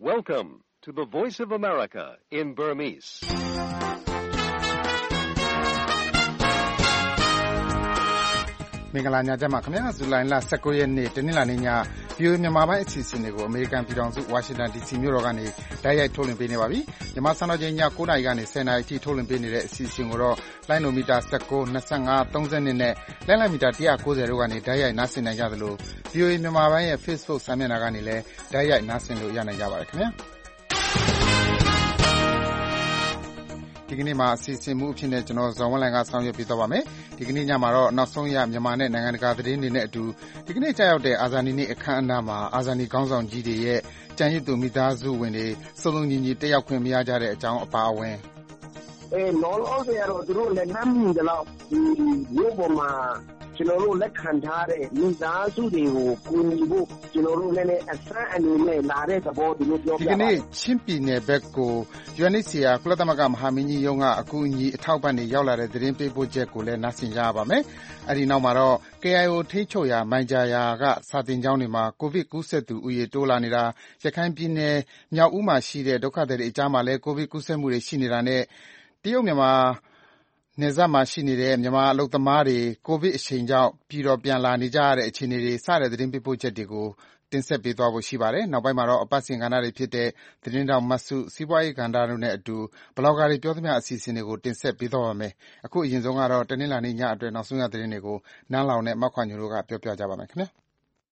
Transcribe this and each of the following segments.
Welcome to the Voice of America in Burmese. ။မင်္ဂလာညချမ်းပါခင်ဗျာ။ဇူလိုင်လ19ရက်နေ့တနင်္လာနေ့ည VOA မြန်မာပိုင်းအစီအစဉ်တွေကိုအမေရိကန်ပြည်ထောင်စုဝါရှင်တန် DC မြို့တော်ကနေတိုက်ရိုက်ထုတ်လွှင့်ပေးနေပါပြီ။မြန်မာစံတော်ချိန်ည9:00နာရီကနေ10:00နာရီအထိထုတ်လွှင့်ပေးနေတဲ့အစီအစဉ်ကိုတော့လိုင်းနိုမီတာ19, 25, 32နဲ့လိုင်းမီတာ190တို့ကနေတိုက်ရိုက်နားဆင်နိုင်ကြသလို VOA မြန်မာပိုင်းရဲ့ Facebook စာမျက်နှာကနေလည်းတိုက်ရိုက်နားဆင်လို့ရနိုင်ကြပါတယ်ခင်ဗျာ။ဒီကနေ့မှာအစီအစဉ်မှုအဖြစ်နဲ့ကျွန်တော်ဇော်ဝင်းလိုင်ကဆောင်ရွက်ပေးသွားပါမယ်။ဒီကနေ့ညမှာတော့နောက်ဆုံးရမြန်မာနဲ့နိုင်ငံတကာသတင်းတွေနဲ့အတူဒီကနေ့ကြာရောက်တဲ့အာဇာနည်နေ့အခမ်းအနားမှာအာဇာနည်ခေါင်းဆောင်ကြီးတွေရဲ့ကြံရစ်သူမိသားစုဝင်တွေစုံစုံညီညီတက်ရောက်ခွင့်မရကြတဲ့အကြောင်းအပါအဝင်လောလောဆယ်ကတော့သူတို့လည်းနမ်းမြင်တယ်လို့ဒီမြို့ပေါ်မှာကျွန်တော်တို့လက်ခံထားတဲ့မိသားစုတွေကိုကူညီဖို့ကျွန်တော်တို့လည်းအစမ်းအနေနဲ့လာတဲ့သဘောဒီလိုပြောပြပါဒီကနေ့ချင်းပြည်နယ်ဘက်ကို UNHCR ကုလသမဂ္ဂမဟာမင်းကြီးရုံးကအကူအညီအထောက်ပံ့တွေရောက်လာတဲ့သတင်းပေးပို့ချက်ကိုလည်းနားဆင်ကြရပါမယ်။အဲဒီနောက်မှာတော့ KIO ထိန်းချုပ်ရာမိုင်ဂျာယာကစာသင်ကျောင်းတွေမှာကိုဗစ်ကူးစက်သူဦးရေတိုးလာနေတာရခိုင်ပြည်နယ်မြောက်ဦးမှာရှိတဲ့ဒုက္ခသည်တွေအကြားမှာလည်းကိုဗစ်ကူးစက်မှုတွေရှိနေတာနဲ့တရုတ်မြန်မာနယ်စပ်မှာရှိနေတဲ့မြန်မာအလုပ်သမားတွေကိုဗစ်အရှိန်ကြောင့်ပြည်တော်ပြန်လာနေကြရတဲ့အခြေအနေတွေစတဲ့သတင်းပေးပို့ချက်တွေကိုတင်ဆက်ပေးသွားဖို့ရှိပါတယ်။နောက်ပိုင်းမှာတော့အပတ်စဉ်ကဏ္ဍတွေဖြစ်တဲ့သတင်းတောင်မတ်စုစီးပွားရေးကဏ္ဍတို့နဲ့အတူဘလော့ဂါတွေပြောသမျှအစီအစဉ်တွေကိုတင်ဆက်ပေးသွားပါမယ်။အခုအရင်ဆုံးကတော့တနင်္လာနေ့ညအတွက်နောက်ဆုံးရသတင်းတွေကိုနန်းလောင်နဲ့မောက်ခွာညိုတို့ကပြောပြကြပါမယ်ခင်ဗျာ။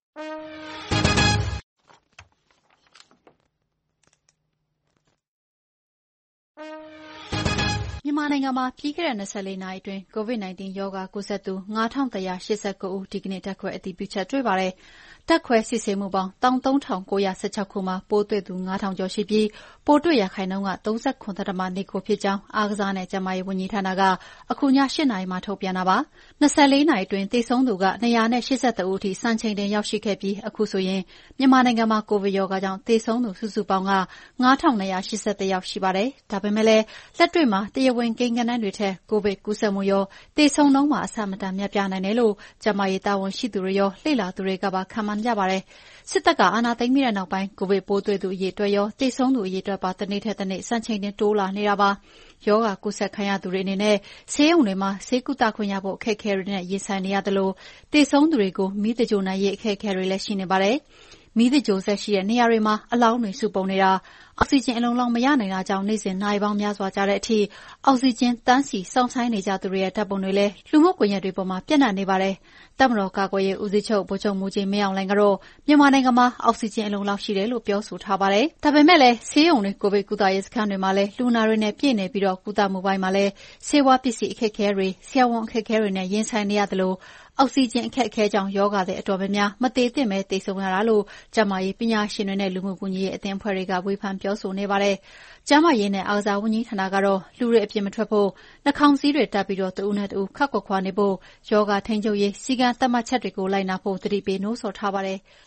မြန်မာနိုင်ငံမှာပြီးခဲ့တဲ့24နာရီအတွင်း COVID-19 ရောဂါကူးစက်သူ9189ဦးဒီကနေ့ဓာတ်ခွဲအတည်ပြုချက်တွေ့ပါတယ်။ဓာတ်ခွဲစစ်ဆေးမှုပေါင်း13916ခုမှာပိုးတွေ့သူ9000ကျော်ရှိပြီးပိုးတွေ့ရာခိုင်နှုန်းက 39.29 ဖြစ်ကြောင်းအားကစားနဲ့ကျန်းမာရေးဝန်ကြီးဌာနကအခုည8နာရီမှာထုတ်ပြန်တာပါ။24နာရီအတွင်းသေဆုံးသူက283ဦးထိစံချိန်တင်ရောက်ရှိခဲ့ပြီးအခုဆိုရင်မြန်မာနိုင်ငံမှာကိုဗစ်ရောဂါကြောင့်သေဆုံးသူစုစုပေါင်းက9281ယောက်ရှိပါတယ်။ဒါပေမဲ့လည်းလက်တွေ့မှာတရားဝင်ကိန်းဂဏန်းတွေထက်ကိုဗစ်ကူးစက်မှုရောသေဆုံးနှုန်းမှာအဆမတန်များပြားနိုင်တယ်လို့ကျန်းမာရေးတာဝန်ရှိသူတွေရောလေ့လာသူတွေကပါခန့်မှန်းကြပါတယ်။စစ်တပ်ကအာဏာသိမ်းပြီးတဲ့နောက်ပိုင်းကိုဗစ်ပိုးတွေ့သူအရေအတွက်ရောသေဆုံးသူအရေအတွက်ပါတစ်နေ့ထက်တစ်နေ့စံချိန်တင်တိုးလာနေတာပါ။ရောဂါကူးစက်ခံရသူတွေအနေနဲ့ဆေးရုံတွေမှာဆေးကုသခွင့်ရဖို့အခက်အခဲတွေနဲ့ရင်ဆိုင်နေရတယ်လို့သေဆုံးသူတွေကိုမီးတကြိုနိုင်ရေးအခက်အခဲတွေလည်းရှိနေပါတယ်။မီးတကြိုဆက်ရှိတဲ့နေရာတွေမှာအလောင်းတွေစုပုံနေတာအောက်ဆီဂျင်အလုံလောက်မရနိုင်တာကြောင့်နေ့စဉ်နိုင်ပေါင်းများစွာကြာတဲ့အထိအောက်ဆီဂျင်တန်းစီစောင့်ဆိုင်းနေကြသူတွေရဲ့ဓာတ်ပုံတွေလည်းလူမှုကွန်ရက်တွေပေါ်မှာပြန့်နှံ့နေပါတယ်။တပ်မတော်ကာကွယ်ရေးဦးစီးချုပ်ဗိုလ်ချုပ်မှူးကြီးမင်းအောင်လှိုင်ကတော့မြန်မာနိုင်ငံမှာအောက်ဆီဂျင်အလုံလောက်ရှိတယ်လို့ပြောဆိုထားပါတယ်။ဒါပေမဲ့လည်းဆေးရုံတွေကိုဗစ်ကုသရေးစခန်းတွေမှာလည်းလူနာတွေနဲ့ပြည့်နေပြီးတော့ကုသမှုပိုင်းမှာလည်းဆေးဝါးပစ္စည်းအခက်အခဲတွေဆရာဝန်အခက်အခဲတွေနဲ့ရင်ဆိုင်နေရတယ်လို့အောက်ဆီဂျင်အခက်အခဲကြောင့်ရောဂါတွေအတော်များများမသေးသင့်ပဲသေဆုံးရတာလို့ကျန်းမာရေးပညာရှင်တွေနဲ့လူမှုကူညီရေးအသင်းအဖွဲ့တွေကဝေဖန်ပြောဆိုနေပါတယ်။ကျန်းမာရေးနဲ့အားကစားဝန်ကြီးဌာနကတော့လူတွေအပြစ်မထွက်ဖို့နှာခေါင်းစည်းတွေတပ်ပြီးတော့တဦးနဲ့တဦးခပ်ခွာခွာနေဖို့ရောဂါထိန်းချုပ်ရေးစည်းကမ်းသတ်မှတ်ချက်တွေကိုလိုက်နာဖို့သတိပေးနှိုးဆော်ထားပါတယ်။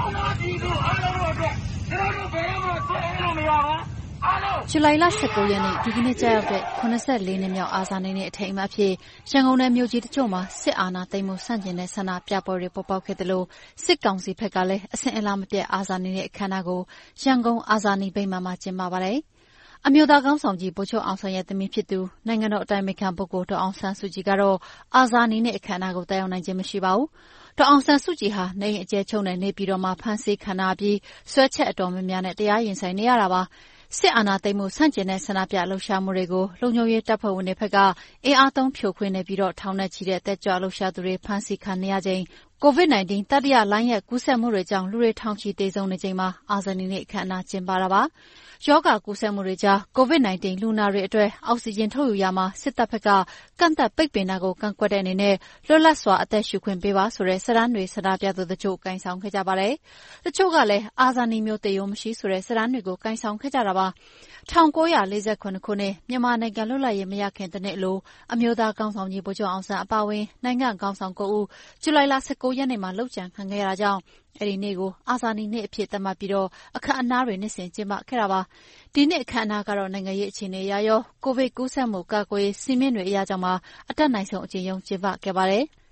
ဇူလိုင်လ19ရက်နေ့ဒီကနေ့ကြာရောက်တဲ့84နှစ်မြောက်အာဇာနည်နေ့အထိမ်းအမှတ်အဖြစ်ရန်ကုန်နယ်မြို့ကြီးတချို့မှာစစ်အာဏာသိမ်းမှုဆန့်ကျင်တဲ့ဆန္ဒပြပွဲတွေပေါ်ပေါက်ခဲ့တယ်လို့စစ်ကောင်စီဘက်ကလည်းအစဉ်အလာမပြတ်အာဇာနည်နေ့အခမ်းအနားကိုရန်ကုန်အာဇာနည်ဗိမာန်မှာကျင်းပပါတယ်။အမျိုးသားခေါင်းဆောင်ကြီးဗိုလ်ချုပ်အောင်ဆန်းရဲ့သမီးဖြစ်သူနိုင်ငံတော်အတိုင်ပင်ခံပုဂ္ဂိုလ်ဒေါ်အောင်ဆန်းစုကြည်ကတော့အာဇာနည်နေ့အခမ်းအနားကိုတက်ရောက်နိုင်ခြင်းမရှိပါဘူး။ဒေါ်အောင်ဆန်းစုကြည်ဟာနေအိမ်အကျယ်ချုပ်နဲ့နေပြည်တော်မှာဖမ်းဆီးခံရပြီးဆွဲချက်အတော်များများနဲ့တရားရင်ဆိုင်နေရတာပါ။စစ်အာဏာသိမ်းမှုဆန့်ကျင်တဲ့ဆန္ဒပြလှုပ်ရှားမှုတွေကိုလုံခြုံရေးတပ်ဖွဲ့ဝင်တွေဘက်ကအင်အားသုံးဖြိုခွင်းနေပြီးတော့ထောင်နဲ့ချီတဲ့တက်ကြွလှုပ်ရှားသူတွေဖမ်းဆီးခံနေရချိန်COVID-19 တတိယလှိုင်းရဲ့ကူးစက်မှုတွေကြောင့်လူတွေထောင်ချီသေဆုံးနေချိန်မှာအာဇာနည်နေ့အခမ်းအနားကျင်းပတာပါ။ရောဂါကူးစက်မှုတွေကြား COVID-19 လူနာတွေအတွက်အောက်ဆီဂျင်ထုတ်ယူရာမှာစစ်တပ်ဘက်ကကန့်သတ်ပိတ်ပင်တာကိုကန့်ကွက်တဲ့အနေနဲ့လွတ်လပ်စွာအသက်ရှူခွင့်ပေးပါဆိုတဲ့စာတမ်းတွေဆန္ဒပြသူတို့ကိုင်ဆောင်ခဲ့ကြပါတယ်။တချို့ကလည်းအာဇာနည်မျိုးသေရုံမရှိဆိုတဲ့စာတမ်းတွေကိုကင်ဆောင်ခဲ့ကြတာပါ။1948ခုနှစ်မြန်မာနိုင်ငံလွတ်လပ်ရေးမရခင်တနှစ်အလိုအမျိုးသားခေါင်းဆောင်ကြီးဗိုလ်ချုပ်အောင်ဆန်းအပါအဝင်နိုင်ငံခေါင်းဆောင်9ဦးဇူလိုင်လ19ရက်နေ့မှာလုပ်ကြံခံခဲ့ရတာကြောင့်အဲဒီနေ့ကိုအာဇာနည်နေ့အဖြစ်သတ်မှတ်ပြီးတော့အခမ်းအနားတွေနှစ်စဉ်ကျင်းပခဲ့တာပါ။ဒီနှစ်အခမ်းအနားကတော့နိုင်ငံရေးအခြေအနေအရရောကိုဗစ်ကူးစက်မှုကာကွယ်ရေးစည်းမျဉ်းတွေအရကြောင့်ပါအတက်နိုင်ဆုံးအကျဉ်းချုပ်ကျင်းပခဲ့ပါတယ်။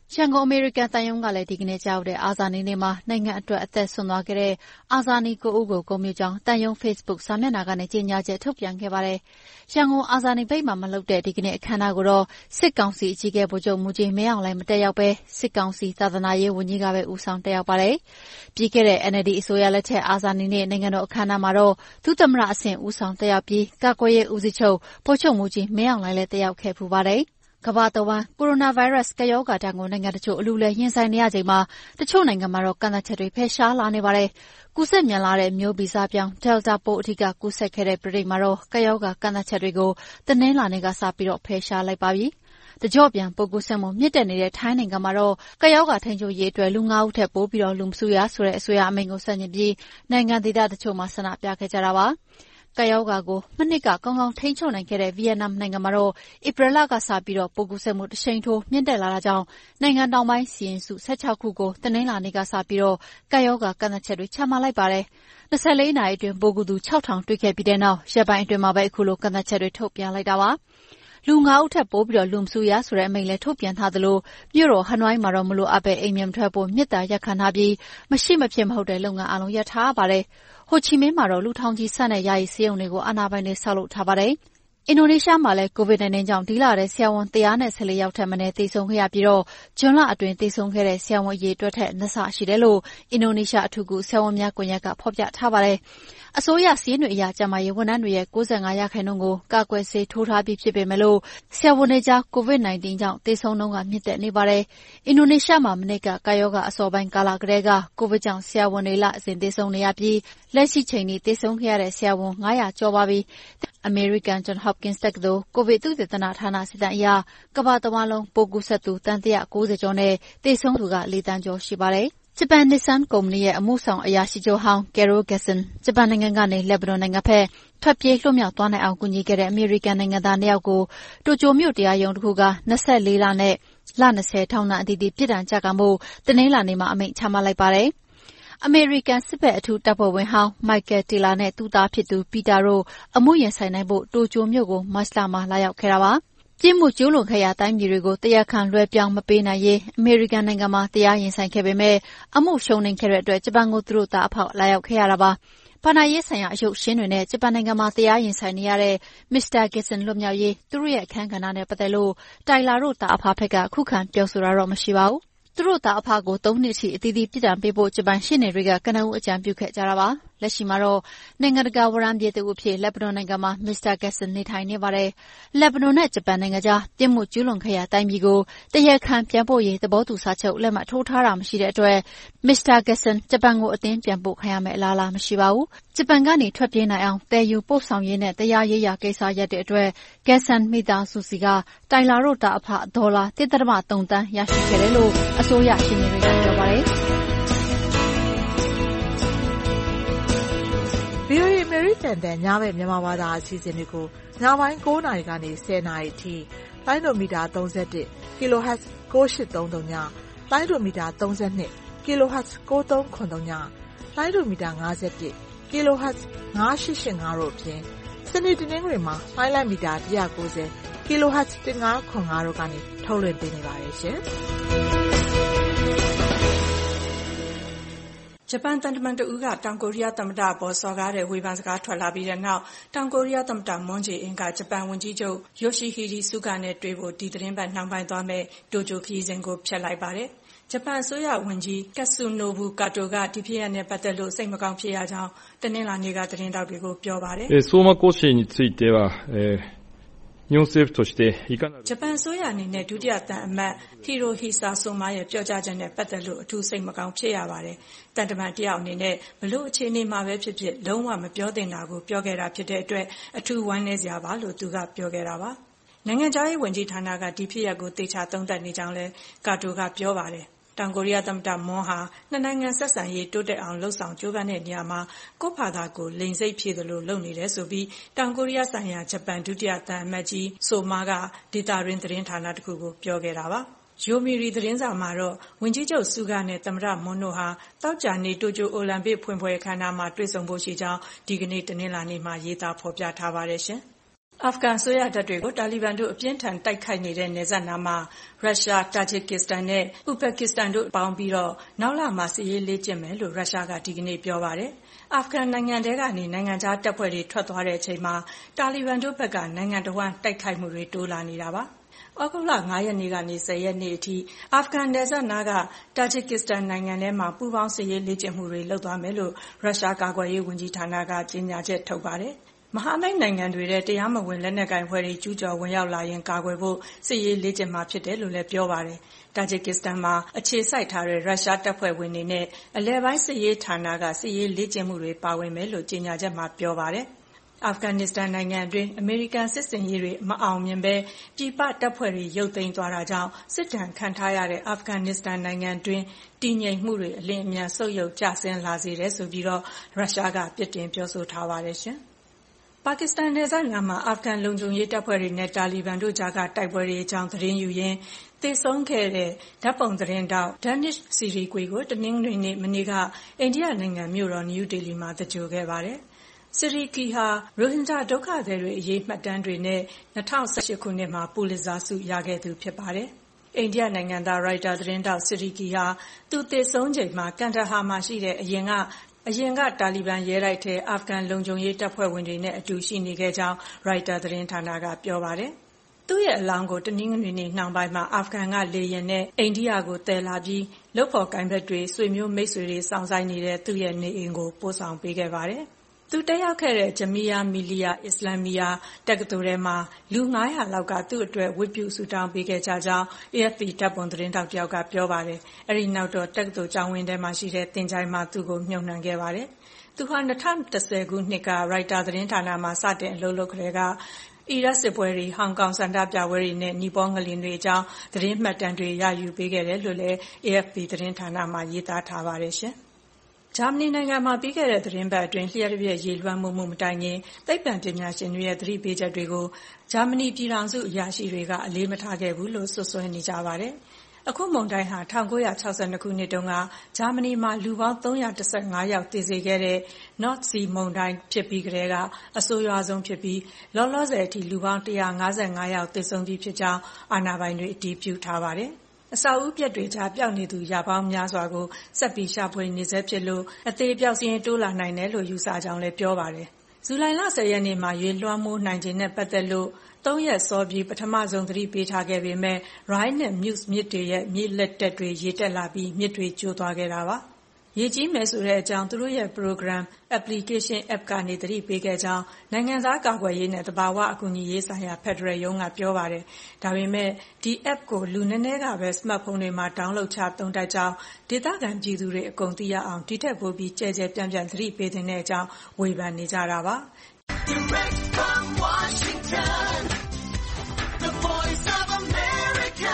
ရန်ကုန်အမေရိကန်သံရုံးကလည်းဒီကနေ့ကြောက်တဲ့အာဇာနည်နေ့မှာနိုင်ငံအတွက်အသက်ဆုံးသွားခဲ့တဲ့အာဇာနည်9ဦးကိုဂုဏ်ပြုကြောင်းသံရုံး Facebook စာမျက်နှာကနေကြေညာချက်ထုတ်ပြန်ခဲ့ပါတယ်။ရန်ကုန်အာဇာနည်ဗိတ်မှာမလုပ်တဲ့ဒီကနေ့အခမ်းအနားကိုတော့စစ်ကောင်စီအကြီးအကဲဗိုလ်ချုပ်မှူးကြီးမင်းအောင်လှိုင်မတက်ရောက်ပဲစစ်ကောင်စီသာသနာရေးဝန်ကြီးကပဲဦးဆောင်တက်ရောက်ပါတယ်။ပြီးခဲ့တဲ့ NLD အစိုးရလက်ထက်အာဇာနည်နေ့နိုင်ငံတော်အခမ်းအနားမှာတော့ဒုသမ္မတအဆင့်ဦးဆောင်တက်ရောက်ပြီးကာကွယ်ရေးဦးစီးချုပ်ဗိုလ်ချုပ်မှူးကြီးမင်းအောင်လှိုင်လည်းတက်ရောက်ခဲ့ဖူးပါတယ်။ကမ္ဘာတဝန်းကိုရိုနာဗိုင်းရပ်စ်ကပ်ရောဂါဒဏ်ကိုနိုင်ငံတချို့အလူးလဲရင်ဆိုင်နေရချိန်မှာတချို့နိုင်ငံမှာတော့ကန့်သတ်ချက်တွေဖယ်ရှားလာနေပါတယ်။ကူးစက်မြန်လာတဲ့မျိုးဗီဇပြောင်း Delta ပိုးအထူးကူးစက်ခဲ့တဲ့ပြည်မှာတော့ကပ်ရောဂါကန့်သတ်ချက်တွေကိုတနင်္လာနေ့ကစပြီးဖယ်ရှားလိုက်ပါပြီ။တကြော့ပြန်ပိုးကူးစက်မှုမြင့်တက်နေတဲ့ထိုင်းနိုင်ငံမှာတော့ကပ်ရောဂါထိန်းချုပ်ရေးအတွက်လူ9ဦးထက်ပိုပြီးလူမစုရဆိုတဲ့အစိုးရအမိန့်ကိုဆန့်ကျင်ပြီးနိုင်ငံဒေသတချို့မှာဆန္ဒပြခဲ့ကြတာပါ။ကပ်ရောဂါကိုမနှစ်ကကောင်းကောင်းထိန်းချုပ်နိုင်ခဲ့တဲ့ဗီယက်နမ်နိုင်ငံမှာတော့ဧပြီလကစပြီးပိုးကူးစက်မှုတရှိန်ထိုးမြင့်တက်လာတာကြောင့်နိုင်ငံတောင်ပိုင်းစီရင်စု16ခုကိုတနင်္လာနေ့ကစပြီးကပ်ရောဂါကန့်သတ်ချက်တွေချမှတ်လိုက်ပါတယ်။24နာရီအတွင်းပိုးကူးသူ6000တွေ့ခဲ့ပြီးတဲ့နောက်ရက်ပိုင်းအတွင်းမှာပဲအခုလိုကန့်သတ်ချက်တွေထုတ်ပြန်လိုက်တာပါ။လူ9ဦးထက်ပိုပြီးလူမစုရဆိုတဲ့အမိန့်လည်းထုတ်ပြန်ထားသလိုမြို့တော်ဟနွိုင်းမှာတော့မလိုအပ်ပဲအိမ်ပြင်မထွက်ဖို့မြစ်တာရပ်ခံထားပြီးမရှိမဖြစ်မဟုတ်တဲ့လုပ်ငန်းအလုံးရပ်ထားရပါတယ်။ဟိုချီမင်းမှာတော့လူထောင်ကြီးဆန့်တဲ့ယာယီဆေးရုံတွေကိုအာဏာပိုင်တွေဆောက်လုပ်ထားပါတယ်။အင်ဒိုနီးရှားမှာလည်း COVID-19 ကြောင့်ဒီလထဲဆရာဝန်114ယောက်ထက်မနည်းသေဆုံးခဲ့ရပြီးဇွန်လအတွင်းသေဆုံးခဲ့တဲ့ဆရာဝန်အရေအတွက်ထက်2ဆရှိတယ်လို့အင်ဒိုနီးရှားအထူးကုဆရာဝန်များကွန်ရက်ကဖော်ပြထားပါတယ်။အစိုးရစာရင်းတွေအရကျန်းမာရေးဝန်ထမ်းတွေရဲ့95%ကိုကာကွယ်ဆေးထိုးထားပြီးဖြစ်ပေမဲ့ဆရာဝန်တွေကြား COVID-19 ကြောင့်သေဆုံးနှုန်းကမြင့်တက်နေပါတယ်။အင်ဒိုနီးရှားမှာမနှစ်ကကပ်ရောဂါအစောပိုင်းကာလကတည်းကကိုဗစ်ကြောင့်ဆရာဝန်တွေလစဉ်သေဆုံးနေရပြီးလက်ရှိချိန်ထိသေဆုံးခဲ့ရတဲ့ဆရာဝန်900ကျော်ပါပြီ။အမေရိကန် Johns Hopkins တက္ကသိုလ်ကိုဗစ်သုတေသနဌာနစစ်တမ်းအရကမ္ဘာတဝန်းလုံးပိုးကူးစက်သူသန်း190ကျော်နဲ့သေဆုံးသူက4သန်းကျော်ရှိပါတယ်။ဂျပန် Nissan ကုမ္ပဏီရဲ့အမှုဆောင်အရာရှိချုပ်ဟောင်း Carol Gasson ဂျပန်နိုင်ငံကနေလက်ဘနွန်နိုင်ငံဘက်ထွက်ပြေးလွတ်မြောက်သွားနိုင်အောင်ကူညီခဲ့တဲ့အမေရိကန်နိုင်ငံသား2ယောက်ကိုတိုကျိုမြို့တရားရုံးတစ်ခုက24လနဲ့လ20ထောင်ဒဏ်အသီးသီးပြစ်ဒဏ်ကျခံဖို့တနင်္လာနေ့မှာအမိန့်ချမှတ်လိုက်ပါတယ်။အမေရိကန်စစ်ဘက်အထူးတပ်ဖွဲ့ဝင်ဟောင်း Michael Taylor နဲ့သူ့သားဖြစ်သူ Peter တို့အမှုရင်ဆိုင်နိုင်ဖို့တိုကျိုမြို့ကိုမတ်လမှာလာရောက်ခဲ့တာပါ။ပြစ်မှုကျူးလွန်ခဲ့ရာတိုင်းပြည်တွေကိုတရားခံလွှဲပြောင်းမပေးနိုင်ရေးအမေရိကန်နိုင်ငံမှာတရားရင်ဆိုင်ခဲ့ပေမဲ့အမှုရှုံးနိမ့်ခဲ့တဲ့အတွက်ဂျပန်ကိုသူတို့သားအဖောက်လာရောက်ခဲ့ရတာပါ။ဘာသာရေးဆိုင်ရာအယုတ်ရှင်းတွေနဲ့ဂျပန်နိုင်ငံမှာတရားရင်ဆိုင်နေရတဲ့ Mr. Gasson လွတ်မြောက်ရေးသူတို့ရဲ့အခမ်းကဏ္ဍနဲ့ပတ်သက်လို့တိုင်လာတို့သားအဖဘက်ကခုခံပြောဆိုတာတော့မရှိပါဘူး။သူတို့သားအဖကို3နှစ်ထိအသီးသီးပြစ်ဒဏ်ပေးဖို့ဂျပန်ရှေ့နေတွေကကနဦးအကြံပြုခဲ့ကြတာပါ။လက်ရှိမှာတော့နိုင်ငံတကာဝရမ်းပြေသူအဖြစ်လက်ဘနွန်နိုင်ငံမှာ Mr. Gasson နေထိုင်နေပါတယ်။လက်ဘနွန်နဲ့ဂျပန်နိုင်ငံကြားပြစ်မှုကျူးလွန်ခဲ့ရာတိုင်းပြည်ကိုတရားခံပြန်ပို့ရေးသဘောတူစာချုပ်လက်မှတ်ထိုးထားတာမရှိတဲ့အတွက် Mr. Gasson ဂျပန်ကိုအတင်းပြန်ပို့ခံရမယ့်အလားအလာမရှိပါဘူး။ဂျပန်ကနေထွက်ပြေးနိုင်အောင်တည်ယူပို့ဆောင်ရေးနဲ့တရားရေးရာကိစ္စရပ်တဲ့အတွက် Gasson မိသားစုစီကတိုင်လာတို့သားအဖဒေါ်လာ 1.3 သန်းရရှိခဲ့တယ်လို့အစိုးရရှင်းနေတွေကပြောပါတယ်။ VOA အမေရိကန်တန်ညဘက်မြန်မာဘာသာအစီအစဉ်တွေကိုညပိုင်း9နာရီကနေ10နာရီအထိလိုင်းဒိုမီတာ31 kHz 9833ညလိုင်းဒိုမီတာ32 kHz 9393ညလိုင်းဒိုမီတာ51 kHz 9885တို့အပြင်စနေတနင်္ဂနွေမှာလိုင်းလိုက်မီတာ190 kHz 1505တို့ကနေထုတ်လွှင့်ပေးနေပါတယ်ရှင်။ဂျပန်တန်တမန်တဦးကတောင်ကိုရီးယားသမ္မတအပေါ်စော်ကားတဲ့ဝေဖန်စကားထွက်လာပြီးတဲ့နောက်တောင်ကိုရီးယားသမ္မတမွန်းဂျေအင်ကဂျပန်ဝန်ကြီးချုပ်ယိုရှိဟီရီဆူဂါနဲ့တွေ့ဖို့ဒီသတင်းပတ်နှောင်းပိုင်းသွားမဲ့တိုကျိုခရီးစဉ်ကိုဖျက်လိုက်ပါတယ်။ဂျပန်အစိုးရဝန်ကြီးကတ်ဆူနိုဘူကာတိုကဒီဖြစ်ရပ်နဲ့ပတ်သက်လို့စိတ်မကောင်းဖြစ်ရကြောင်းတနင်္လာနေ့ကသတင်းတောက်တွေကိုပြောပါတယ်။相馬講師については日本政府としていかなるဂျပန်အစိုးရအနေနဲ့ဒုတိယတန်အမတ်ဟီရိုဟီဆာဆိုမာရဲ့ပြောကြားချက်နဲ့ပတ်သက်လို့အထူးစိတ်မကောင်းဖြစ်ရပါတယ်။တန်တမန်တယောက်အနေနဲ့ဘလို့အခြေအနေမှာပဲဖြစ်ဖြစ်လုံးဝမပြောသင့်တာကိုပြောခဲ့တာဖြစ်တဲ့အတွက်အထူးဝမ်းနည်းစရာပါလို့သူကပြောခဲ့တာပါ။နိုင်ငံခြားရေးဝန်ကြီးဌာနကဒီဖြစ်ရပ်ကိုသေချာသုံးသပ်နေကြောင်းလဲကာတိုကပြောပါတယ်။တောင်ကိုရီးယားသမ္မတမွန်းဟာနှစ်နိုင်ငံဆက်ဆံရေးတိုးတက်အောင်လှုံ့ဆော်ကြိုးပမ်းတဲ့နေရာမှာကိုယ့်ဘာသာကိုလိမ်စိတ်ဖြည့်သလိုလုပ်နေတယ်ဆိုပြီးတောင်ကိုရီးယားဆိုင်ရာဂျပန်ဒုတိယတန်အမတ်ကြီးဆိုမာကဒေတာရင်းသတင်းဌာနတစ်ခုကိုပြောခဲ့တာပါ။ယိုမီရီသတင်းစာမှာတော့ဝန်ကြီးချုပ်ဆူဂါနဲ့သမ္မတမွန်းတို့ဟာတောက်ကြနေတိုကျိုအိုလံပစ်ဖွင့်ပွဲအခမ်းအနားမှာတွေ့ဆုံဖို့ရှိကြောင်းဒီကနေ့တနင်္လာနေ့မှာရေးသားဖော်ပြထားပါတယ်ရှင်။အာဖဂန်အစိုးရတပ်တွေကိုတာလီဘန်တို့အပြင်းထန်တိုက်ခိုက်နေတဲ့နယ်စပ်နားမှာရုရှား၊တာဂျစ်ကစ္စတန်နဲ့ဥဇဘက်ကစ္စတန်တို့ပေါင်းပြီးနောက်လမှာစစ်ရေးလေ့ကျင့်မယ်လို့ရုရှားကဒီကနေ့ပြောပါတယ်။အာဖဂန်နိုင်ငံထဲကနေနိုင်ငံခြားတပ်ဖွဲ့တွေထွက်သွားတဲ့အချိန်မှာတာလီဘန်တို့ဘက်ကနိုင်ငံတော်ဝန်တိုက်ခိုက်မှုတွေတိုးလာနေတာပါ။ဩဂုတ်လ9 ရက်နေ့ကနေ10 ရက်နေ့အထိအာဖဂန်နယ်စပ်နားကတာဂျစ်ကစ္စတန်နိုင်ငံထဲမှာပူးပေါင်းစစ်ရေးလေ့ကျင့်မှုတွေလုပ်သွားမယ်လို့ရုရှားကာကွယ်ရေးဝန်ကြီးဌာနကကြေညာချက်ထုတ်ပါတယ်။မဟာမိတ်နိုင်ငံတွေထဲတရားမဝင်လက်နက်ကိုင်အဖွဲ့တွေကျူးကျော်ဝင်ရောက်လာရင်ကာကွယ်ဖို့စစ်ရေးလေ့ကျင့်မှာဖြစ်တယ်လို့လည်းပြောပါတယ်။တာဂျစ်ကစ္စတန်မှာအခြေစိုက်ထားတဲ့ရုရှားတပ်ဖွဲ့ဝင်တွေနဲ့အလဲပိုင်းစစ်ရေးဌာနကစစ်ရေးလေ့ကျင့်မှုတွေပါဝင်မယ်လို့ကြေညာချက်မှာပြောပါတယ်။အာဖဂန်နစ္စတန်နိုင်ငံအတွင်းအမေရိကန်စစ်စင်ရေးတွေမအောင်မြင်ဘဲပြည်ပတပ်ဖွဲ့တွေရုပ်သိမ်းသွားတာကြောင့်စစ်ဒဏ်ခံထားရတဲ့အာဖဂန်နစ္စတန်နိုင်ငံအတွင်းတည်ငြိမ်မှုတွေအလင်းအမြန်ဆုတ်ယုတ်ကျဆင်းလာစေတယ်ဆိုပြီးရုရှားကပြစ်တင်ပြောဆိုထားပါတယ်ရှင်။ပါကစ္စတန်နယ်စပ်နားမှာအာဖဂန်လုံခြုံရေးတပ်ဖွဲ့တွေနဲ့တာလီဘန်တို့ကြားကတိုက်ပွဲတွေအကြောင်းသတင်းယူရင်းသေဆုံးခဲ့တဲ့ဓာတ်ပုံသတင်းတောက်ဒန်နစ်စီရီကွေကိုတနင်္ဂနွေနေ့မနေ့ကအိန္ဒိယနိုင်ငံမြို့တော်နယူးဒေလီမှာသဂြိုဟ်ခဲ့ပါတယ်။စီရီကီဟာရိုဟင်ဂျာဒုက္ခသည်တွေအရေးမှတ်တမ်းတွေနဲ့2018ခုနှစ်မှာပူလစ်ဇာဆုရခဲ့သူဖြစ်ပါတယ်။အိန္ဒိယနိုင်ငံသားရိုက်တာသတင်းတောက်စီရီကီဟာသူသေဆုံးချိန်မှာကန်ဒါဟာမှာရှိတဲ့အရင်ကတာလီဘန်ရဲတိုက်ထဲအာဖဂန်လုံခြုံရေးတပ်ဖွဲ့ဝင်တွေနဲ့အတူရှိနေခဲ့ကြောင်းရိုက်တာသတင်းဌာနကပြောပါတယ်။သူ့ရဲ့အလောင်းကိုတနင်္ဂနွေနေ့နှောင်းပိုင်းမှာအာဖဂန်ကလေယာဉ်နဲ့အိန္ဒိယကိုသယ်လာပြီးလုပ်ဖော်ကိုင်ဘက်တွေဆွေမျိုးမိတ်ဆွေတွေစောင့်ဆိုင်းနေတဲ့သူ့ရဲ့နေအိမ်ကိုပို့ဆောင်ပေးခဲ့ပါတယ်။သူတက်ရောက်ခဲ့တဲ့ဂျမီယာမီလီယာအစ္စလာမီယာတက္ကသိုလ်ထဲမှာလူ900လောက်ကသူ့အတွက်ဝတ်ပြုဆုတောင်းပေးခဲ့ကြကြောင်း AFP ဓာတ်ပုံသတင်းထောက်တယောက်ကပြောပါတယ်။အဲဒီနောက်တော့တက္ကသိုလ်ကျောင်းဝင်းထဲမှာရှိတဲ့သင်္ချိုင်းမှာသူ့ကိုမြှုပ်နှံခဲ့ပါတယ်။သူဟာ2010ခုနှစ်ကရိုက်တာသတင်းဌာနမှာစတင်အလုပ်လုပ်ကတည်းကအီရတ်စစ်ပွဲတွေဟောင်ကောင်ဆန္ဒပြပွဲတွေနဲ့နီပေါငလျင်တွေအကြောင်းသတင်းမှတ်တမ်းတွေရယူပေးခဲ့တယ်လို့လည်း AFP သတင်းဌာနမှာရေးသားထားပါတယ်ရှင်။ဂျာမနီနိုင်ငံမှာပြီးခဲ့တဲ့သတင်းပတ်အတွင်းလျှက်တစ်ပြက်ရေလွှမ်းမိုးမှုမတိုင်ခင်သိပ္ပံပညာရှင်တွေရဲ့သတိပေးချက်တွေကိုဂျာမနီပြည်ထောင်စုအရာရှိတွေကအလေးမထားခဲ့ဘူးလို့စွပ်စွဲနေကြပါတယ်။အခုမုန်တိုင်းဟာ1962ခုနှစ်တုန်းကဂျာမနီမှာလူပေါင်း315ယောက်သေစေခဲ့တဲ့ North Sea မုန်တိုင်းဖြစ်ပြီးကတည်းကအဆိုးရွားဆုံးဖြစ်ပြီးလောလောဆယ်အထိလူပေါင်း155ယောက်သေဆုံးပြီးဖြစ်ကြောင်းအာဏာပိုင်တွေအတည်ပြုထားပါတယ်။အဆောက်အဦပျက်တွေကြားပျောက်နေသူရာပေါင်းများစွာကိုဆက်ပြီးရှာဖွေနေဆဲဖြစ်လို့အသေအပျောက်စာရင်းတိုးလာနိုင်တယ်လို့ယူဆကြောင်းလည်းပြောပါတယ်။ဇူလိုင်လ10ရက်နေ့မှာရေလွှမ်းမိုးနိုင်ခြင်းနဲ့ပတ်သက်လို့3ရက်စောပြီးပထမဆုံးသတိပေးထားခဲ့ပေမဲ့ Rhine နဲ့ Meuse မြစ်တွေရဲ့မြစ်လက်တက်တွေရေတက်လာပြီးမြစ်တွေကျိုးသွားခဲ့တာပါ။ရေကြီးမယ်ဆိုတဲ့အကြောင်းသူတို့ရဲ့ program application app ကနေသတိပေးခဲ့ကြောင်းနိုင်ငံသားကာကွယ်ရေးနဲ့သဘာဝအကူအညီရေးဆိုင်ရာဖက်ဒရယ်ရုံးကပြောပါတယ်။ဒါပေမဲ့ဒီ app ကိုလူနည်းနည်းကပဲ smartphone တွေမှာ download ချသုံးတတ်ကြောင်းဒေသခံပြည်သူတွေအကုန်သိရအောင်ဒီထက်ပိုပြီးကျယ်ကျယ်ပြန့်ပြန့်သတိပေးတဲ့အကြောင်းဝေဖန်နေကြတာပါ။ Direct from Washington, the voice of America,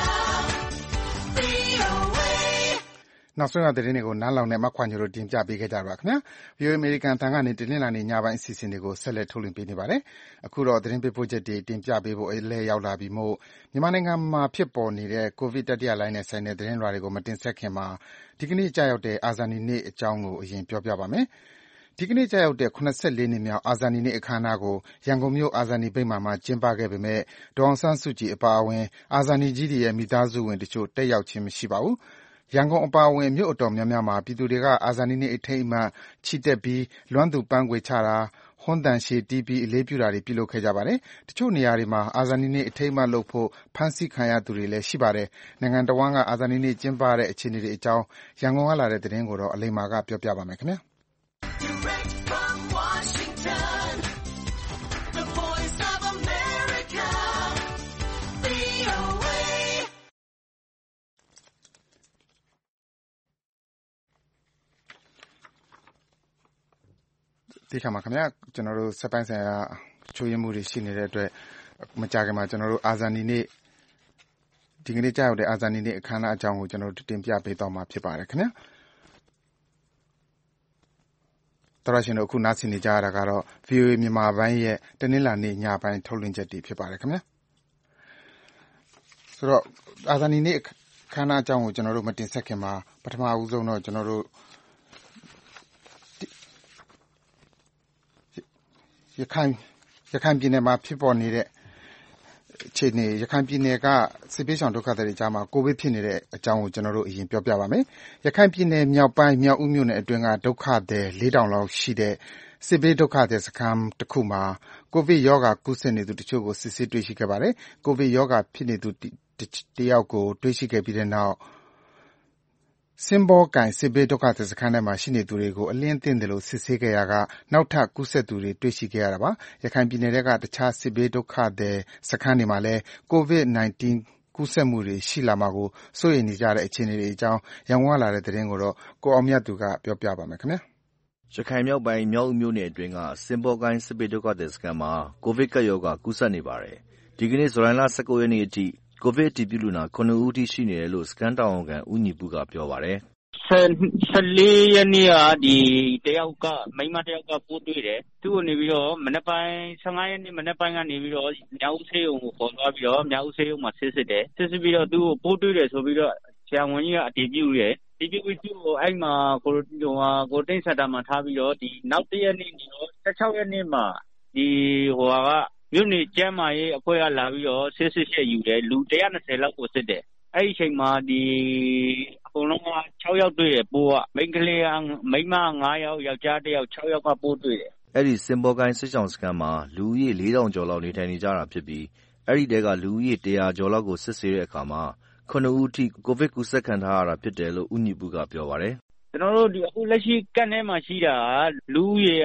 VOA နောက်ဆုံးရသတင်းတွေကိုနားလောင်နဲ့မခွာညိုတို့တင်ပြပေးခဲ့ကြပါခင်ဗျာ။ VOA American တန်ကနေတင်လာနေညပိုင်းအစီအစဉ်တွေကိုဆက်လက်ထုတ်လွှင့်ပေးနေပါတယ်။အခုတော့သတင်းပေးပို့ချက်တွေတင်ပြပေးဖို့အလဲရောက်လာပြီမို့မြန်မာနိုင်ငံမှာဖြစ်ပေါ်နေတဲ့ကိုဗစ်တတိယလှိုင်းနဲ့ဆိုင်တဲ့သတင်းလွှာတွေကိုမတင်ဆက်ခင်မှာဒီကနေ့ကြာရောက်တဲ့အာဇာနည်နေ့အကြောင်းကိုအရင်ပြောပြပါမယ်။ဒီကနေ့ကြာရောက်တဲ့84နှစ်မြောက်အာဇာနည်နေ့အခမ်းအနားကိုရန်ကုန်မြို့အာဇာနည်ဗိမာန်မှာကျင်းပခဲ့ပေမဲ့ဒေါ်အောင်ဆန်းစုကြည်အပါအဝင်အာဇာနည်ကြီးတွေရဲ့မိသားစုဝင်တချို့တက်ရောက်ခြင်းမရှိပါဘူး။ရန်ကုန်အပါအဝင်မြို့အတော်များများမှာပြည်သူတွေကအာဇာနည်နေ့အထိမ်းအမှတ်ချီတက်ပြီးလွမ်းသူပန်းခွေချတာ၊ဟွန်းသံရှည်တီးပြီးအလေးပြုတာတွေပြုလုပ်ခဲ့ကြပါတယ်။တချို့နေရာတွေမှာအာဇာနည်နေ့အထိမ်းအမှတ်လုပ်ဖို့ဖမ်းဆီးခံရသူတွေလည်းရှိပါတယ်။နိုင်ငံတဝန်းကအာဇာနည်နေ့ကျင်းပတဲ့အခြေအနေတွေအကြောင်းရန်ကုန်ကလာတဲ့သတင်းကိုအလိမ္မာကပြောပြပါမယ်ခင်ဗျာ။ Direct from Washington, the voice of America, VOA ဒီခါမှာခင်ဗျာကျွန်တော်တို့စက်ပိုင်းဆိုင်ရာချိုးရမှုတွေရှိနေတဲ့အတွက်မကြခင်မှာကျွန်တော်တို့အာဇာနည်နေ့ဒီကနေ့ကြာရောက်တဲ့အာဇာနည်နေ့အခမ်းအနားအကြောင်းကိုကျွန်တော်တို့တင်ပြပေးသွားမှာဖြစ်ပါတယ်ခင်ဗျာတော်ရရှင်တို့အခုနားဆင်နေကြရတာကတော့ VOA မြန်မာပိုင်းရဲ့တနင်္လာနေ့ညပိုင်းထုတ်လွှင့်ချက်တွေဖြစ်ပါတယ်ခင်ဗျာဆိုတော့အာဇာနည်နေ့အခမ်းအနားအကြောင်းကိုကျွန်တော်တို့မတင်ဆက်ခင်မှာပထမအဦးဆုံးတော့ကျွန်တော်တို့ရရခိုင်ပြည်နယ်မှာဖြစ်ပေါ်နေတဲ့အခြေအနေရခိုင်ပြည်နယ်ကစစ်ပေးဆောင်ဒုက္ခသည်တွေကြားမှာကိုဗစ်ဖြစ်နေတဲ့အကြောင်းကိုကျွန်တော်တို့အရင်ပြောပြပါမယ်။ရခိုင်ပြည်နယ်မြောက်ပိုင်းမြောက်ဦးမြို့နယ်အတွင်းကဒုက္ခသည် 4,000 လောက်ရှိတဲ့စစ်ပေးဒုက္ခသည်စခန်းတစ်ခုမှာကိုဗစ်ရောဂါကူးစက်နေသူတချို့ကိုစစ်ဆေးတွေ့ရှိခဲ့ပါတယ်။ကိုဗစ်ရောဂါဖြစ်နေသူတယောက်ကိုတွေ့ရှိခဲ့ပြီးတဲ့နောက်စင်ဘောကိုင်စစ်ဘေးဒုက္ခသည်စခန်းထဲမှာရှိနေသူတွေကိုအလင်းသင့်တယ်လို့စစ်ဆေးခဲ့ရာကနောက်ထပ်ကူးစက်သူတွေတွေ့ရှိခဲ့ရတာပါ။ရခိုင်ပြည်နယ်ကတခြားစစ်ဘေးဒုက္ခသည်စခန်းတွေမှာလည်း COVID-19 ကူးစက်မှုတွေရှိလာမှာကိုစိုးရိမ်နေကြတဲ့အခြေအနေတွေအကြောင်းရန်ကုန်ကလာတဲ့သတင်းကိုတော့ကိုအောင်မြတ်သူကပြောပြပါမယ်ခင်ဗျာ။ရခိုင်မြောက်ပိုင်းမြောက်ဦးမြို့နယ်အတွင်းကစင်ဘောကိုင်းစစ်ဘေးဒုက္ခသည်စခန်းမှာကိုဗစ်ကပ်ရောဂါကူးစက်နေပါတယ်။ဒီကနေ့ဇူလိုင်လ 19 ရက်နေ့အထိကိုဗစ်အတည်ပြုလူနာ9ဦးအထိရှိနေတယ်လို့စခန်းတာဝန်ခံဦးညီပူကပြောပါတယ်။ 14 ရက်နေ့ကတယောက်ကမိန်းမတယောက်ကပိုးတွေ့တယ်သူ့ကိုနေပြီးတော့မနက်ပိုင်း15 ရက်နေ့မနက်ပိုင်းကနေပြီးတော့မြောက်ဦးဆေးရုံကိုခေါ်သွားပြီးတော့မြောက်ဦးဆေးရုံမှာစစ်တယ်စစ်ပြီးတော့သူ့ကိုပိုးတွေ့တယ်ဆိုပြီးတော့ဆရာဝန်ကြီးကအတည်ပြုတယ်ဒီပြုပြီးသူ့ကိုအဲ့မှာကိုတင်းစင်တာမှာထားပြီးတော့နောက်တစ်ရက်နေ့တော့16 ရက်နေ့မှာမြို့နယ်ကျန်းမာရေးအဖွဲ့ကလာပြီးတော့စစ်ချက်ယူတယ်လူ120လောက်ကိုစစ်တယ်အဲ့ဒီအချိန်မှာအကုန်လုံးက6ယောက်တွေ့တယ်ပိုးကမိန်းကလေးကမိန်းမ9ယောက်ယောက်ျား1ယောက်6ယောက်ကပိုးတွေ့တယ်အဲ့ဒီစင်ဘောကိုင်းစစ်ဆောင်စခန်းမှာလူဦးရေ 4,000 ကျော်လောက်နေထိုင်နေကြတာဖြစ်ပြီးအဲ့ဒီတဲကလူဦးရေ100ကျော်လောက်ကိုစစ်ဆေးတဲ့အခါမှာ9ဦးထိကိုဗစ်ကူးစက်ခံထားရတာဖြစ်တယ်လို့ဦးညီပူကပြောပါတယ်ကျွန်တော်တို့အခုလက်ရှိကန့်ထဲမှာရှိတာလူဦးရေက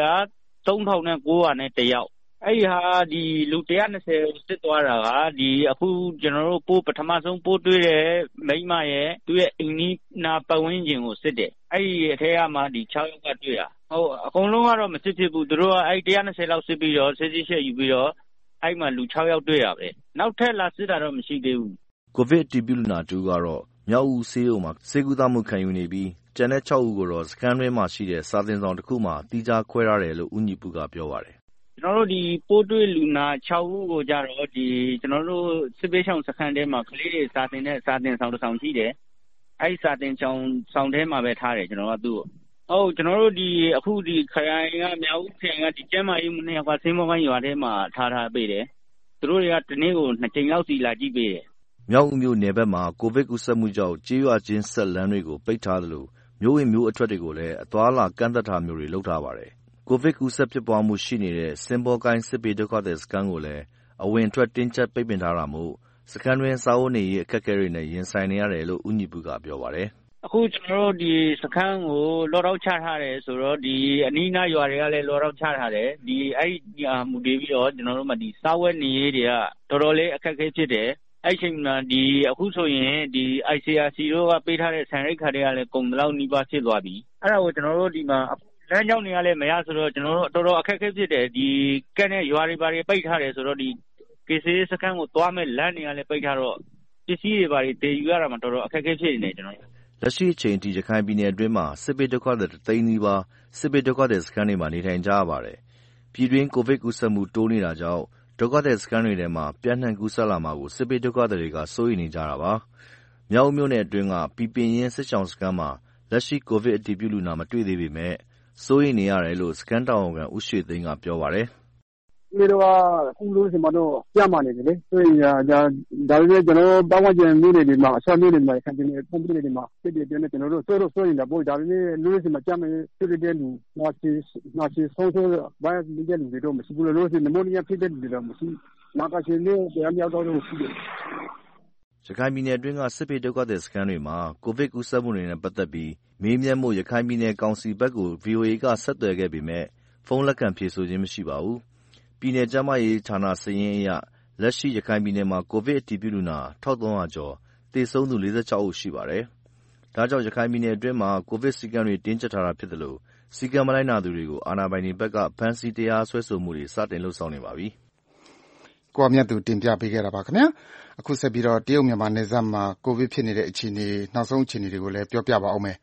3,900 နဲ့1ယောက်အဲ့ဟာလူ120ကိုစစ်သွားတာကအခုကျွန်တော်တို့ပိုးပထမဆုံးပိုးတွေ့တဲ့မိန်းမရဲ့သူ့ရဲ့အိမ်နီးနားပတ်ဝန်းကျင်ကိုစစ်တယ်အဲ့ဒီအထက်ကမှ6ယောက်ကတွေ့တာအကုန်လုံးကတော့မစစ်ဖြစ်ဘူးသူတို့ကအဲ့120လောက်စစ်ပြီးတော့စစ်ချက်ယူပြီးတော့အဲ့မှာလူ6ယောက်တွေ့တာပဲနောက်ထပ်လာစစ်တာတော့မရှိသေးဘူးကိုဗစ်အတည်ပြုလူနာတူကတော့မြောက်ဦးဆေးရုံမှာဆေးကုသမှုခံယူနေပြီးကျန်တဲ့6ဦးကိုတော့စခန်းတွင်းမှာရှိတဲ့စာသင်ဆောင်တစ်ခုမှာတီးခြားခွဲထားတယ်လို့ဦးညီပူကပြောပါတယ်ကျွန်တော်တို့ပိုးတွေ့လူနာ6ဦးကိုကြတော့ကျွန်တော်တို့စစ်ပေးဆောင်စခန်းထဲမှာကလေးတွေစာသင်တဲ့စာသင်ဆောင်တစ်ဆောင်ရှိတယ်အဲ့ဒီစာသင်ဆောင်ထဲမှာပဲထားတယ်ကျွန်တော်ကသူ့ကိုကျွန်တော်တို့အခုခရိုင်ကမြောက်ဦးခရိုင်ကကျန်းမာရေးမှုနှစ်ယောက်ကစင်းမောကိုင်းရွာထဲမှာထားပေးတယ်သူတို့တွေကတနေ့ကို2ကြိမ်လောက်စီလာကြည့်ပေးတယ်မြောက်ဦးမြို့နယ်ဘက်မှာကိုဗစ်ကူးစက်မှုကြောင့်ကြေးရွာချင်းဆက်လမ်းတွေကိုပိတ်ထားသလိုမြို့ဝင်မြို့အထွက်တွေကိုလည်းအသွားလာကန့်သတ်ထားမျိုးတွေလုပ်ထားပါတယ်ကိုဗစ်ကူးစက်ဖြစ်ပွားမှုရှိနေတဲ့စင်ဘောကိုင်းစစ်ပေးဒုက္ခသည်စခန်းကိုလည်းအဝင်ထွက်တင်းကျပ်ပိတ်ပင်ထားတာမို့စခန်းတွင်းစားဝတ်နေရေးအခက်အခဲတွေနဲ့ရင်ဆိုင်နေရတယ်လို့ဦးညီပူကပြောပါတယ်အခုကျွန်တော်တို့စခန်းကိုလော်တော့ချထားတယ်ဆိုတော့အနီးနားရွာတွေကလည်းလော်တော့ချထားတယ်အဲ့မူတည်ပြီးတော့ကျွန်တော်တို့မှာစားဝတ်နေရေးတွေကတော်တော်လေးအခက်အခဲဖြစ်တယ်အဲ့ချိန်မှာအခုဆိုရင်ICRC တို့ကပေးထားတဲ့ဆန်ရိက္ခာတွေကလည်းကုန်လောက်နီးပါးဖြစ်သွားပြီအဲ့ဒါကိုကျွန်တော်တို့ဒီမှာလမ်းကြောင်းတွေကလည်းမရဆိုတော့ကျွန်တော်တို့တော်တော်အခက်အခဲဖြစ်တယ်ကဲနဲ့ရွာတွေဘာတွေပိတ်ထားတယ်ဆိုတော့KCစခန်းကိုသွားမဲ့လမ်းတွေကလည်းပိတ်ထားတော့ပစ္စည်းတွေဘာတွေတည်ယူရတာမှတော်တော်အခက်အခဲဖြစ်နေတယ်ကျွန်တော်လက်ရှိအချိန်ထိရခိုင်ပြည်နယ်အတွင်းမှာစစ်ပေးဒုက္ခသည်3သိန်းနီးပါးစစ်ပေးဒုက္ခသည်စခန်းတွေမှာနေထိုင်ကြရပါတယ်ပြည်တွင်းကိုဗစ်ကူးစက်မှုတိုးနေတာကြောင့်ဒုက္ခသည်စခန်းတွေထဲမှာပြန့်နှံ့ကူးစက်လာမှာကိုစစ်ပေးဒုက္ခသည်တွေကစိုးရိမ်နေကြတာပါမြောက်ဦးမြို့နယ်အတွင်းကပီပင်ရင်စစ်ဆောင်စခန်းမှာလက်ရှိကိုဗစ်အတည်ပြုလူနာမတွေ့သေးပေမဲ့စိုးရိမ်နေရတယ်လို့စခန်းတာဝန်ခံဦးရွှေသိန်းကပြောပါတယ်ဒီတော့အခုလို့ဆိုမှတော့ပြတ်မှနေတယ်လေဆိုရင်ဒါပေမဲ့ကျွန်တော်ပတ်ဝန်းကျင်မြို့တွေမှာအဆောက်အဦတွေမှာခံနေပုံပြတွေမှာစစ်တွေပြန်နေကျွန်တော်တို့စိုးရင်တော့ဒါပေမဲ့လူတွေမှာကြမ်းမဲ့စစ်တဲ့လူနာချီဆုံးဘာလူတွေလူတွေတော့မရှိဘူးလို့ဆိုနမိုနီးယားဖြစ်တဲ့လူတွေတော့မရှိနာကရှင်လေးတရားမြောက်တော့ရှိတယ်ရခိုင်ပြည်နယ်အတွင်းကစစ်ပေးဒုက္ခသည်စခန်းတွေမှာကိုဗစ်ကူးစက်မှုတွေနဲ့ပတ်သက်ပြီးမေးမြန်းမှုရခိုင်ပြည်နယ်ကောင်စီဘက်ကို VOA ကဆက်သွယ်ခဲ့ပေမဲ့ဖုန်းလက်ခံဖြေဆိုခြင်းမရှိပါဘူးပြည်နယ်ကျန်းမာရေးဌာနစာရင်းအရလက်ရှိရခိုင်ပြည်နယ်မှာကိုဗစ်အတည်ပြုလူနာ 1,300 ကျော်သေဆုံးသူ46ဦးရှိပါတယ်ဒါကြောင့်ရခိုင်ပြည်နယ်အတွင်းမှာကိုဗစ်စည်းကမ်းတွေတင်းကျပ်ထားတာဖြစ်တယ်လို့စည်းကမ်းမလိုက်နာသူတွေကိုအာဏာပိုင်တွေဘက်ကဖမ်းဆီးတရားစွဲဆိုမှုတွေစတင်လုပ်ဆောင်နေပါပြီကိုအမြတ်သူတင်ပြပေးခဲ့တာပါခင်ဗျာအခုဆက်ပြီးတော့တရုတ်မြန်မာနယ်စပ်မှာကိုဗစ်ဖြစ်နေတဲ့အခြေအနေနောက်ဆုံးအခြေအနေတွေကိုလည်းပြောပြပါအောင်မယ်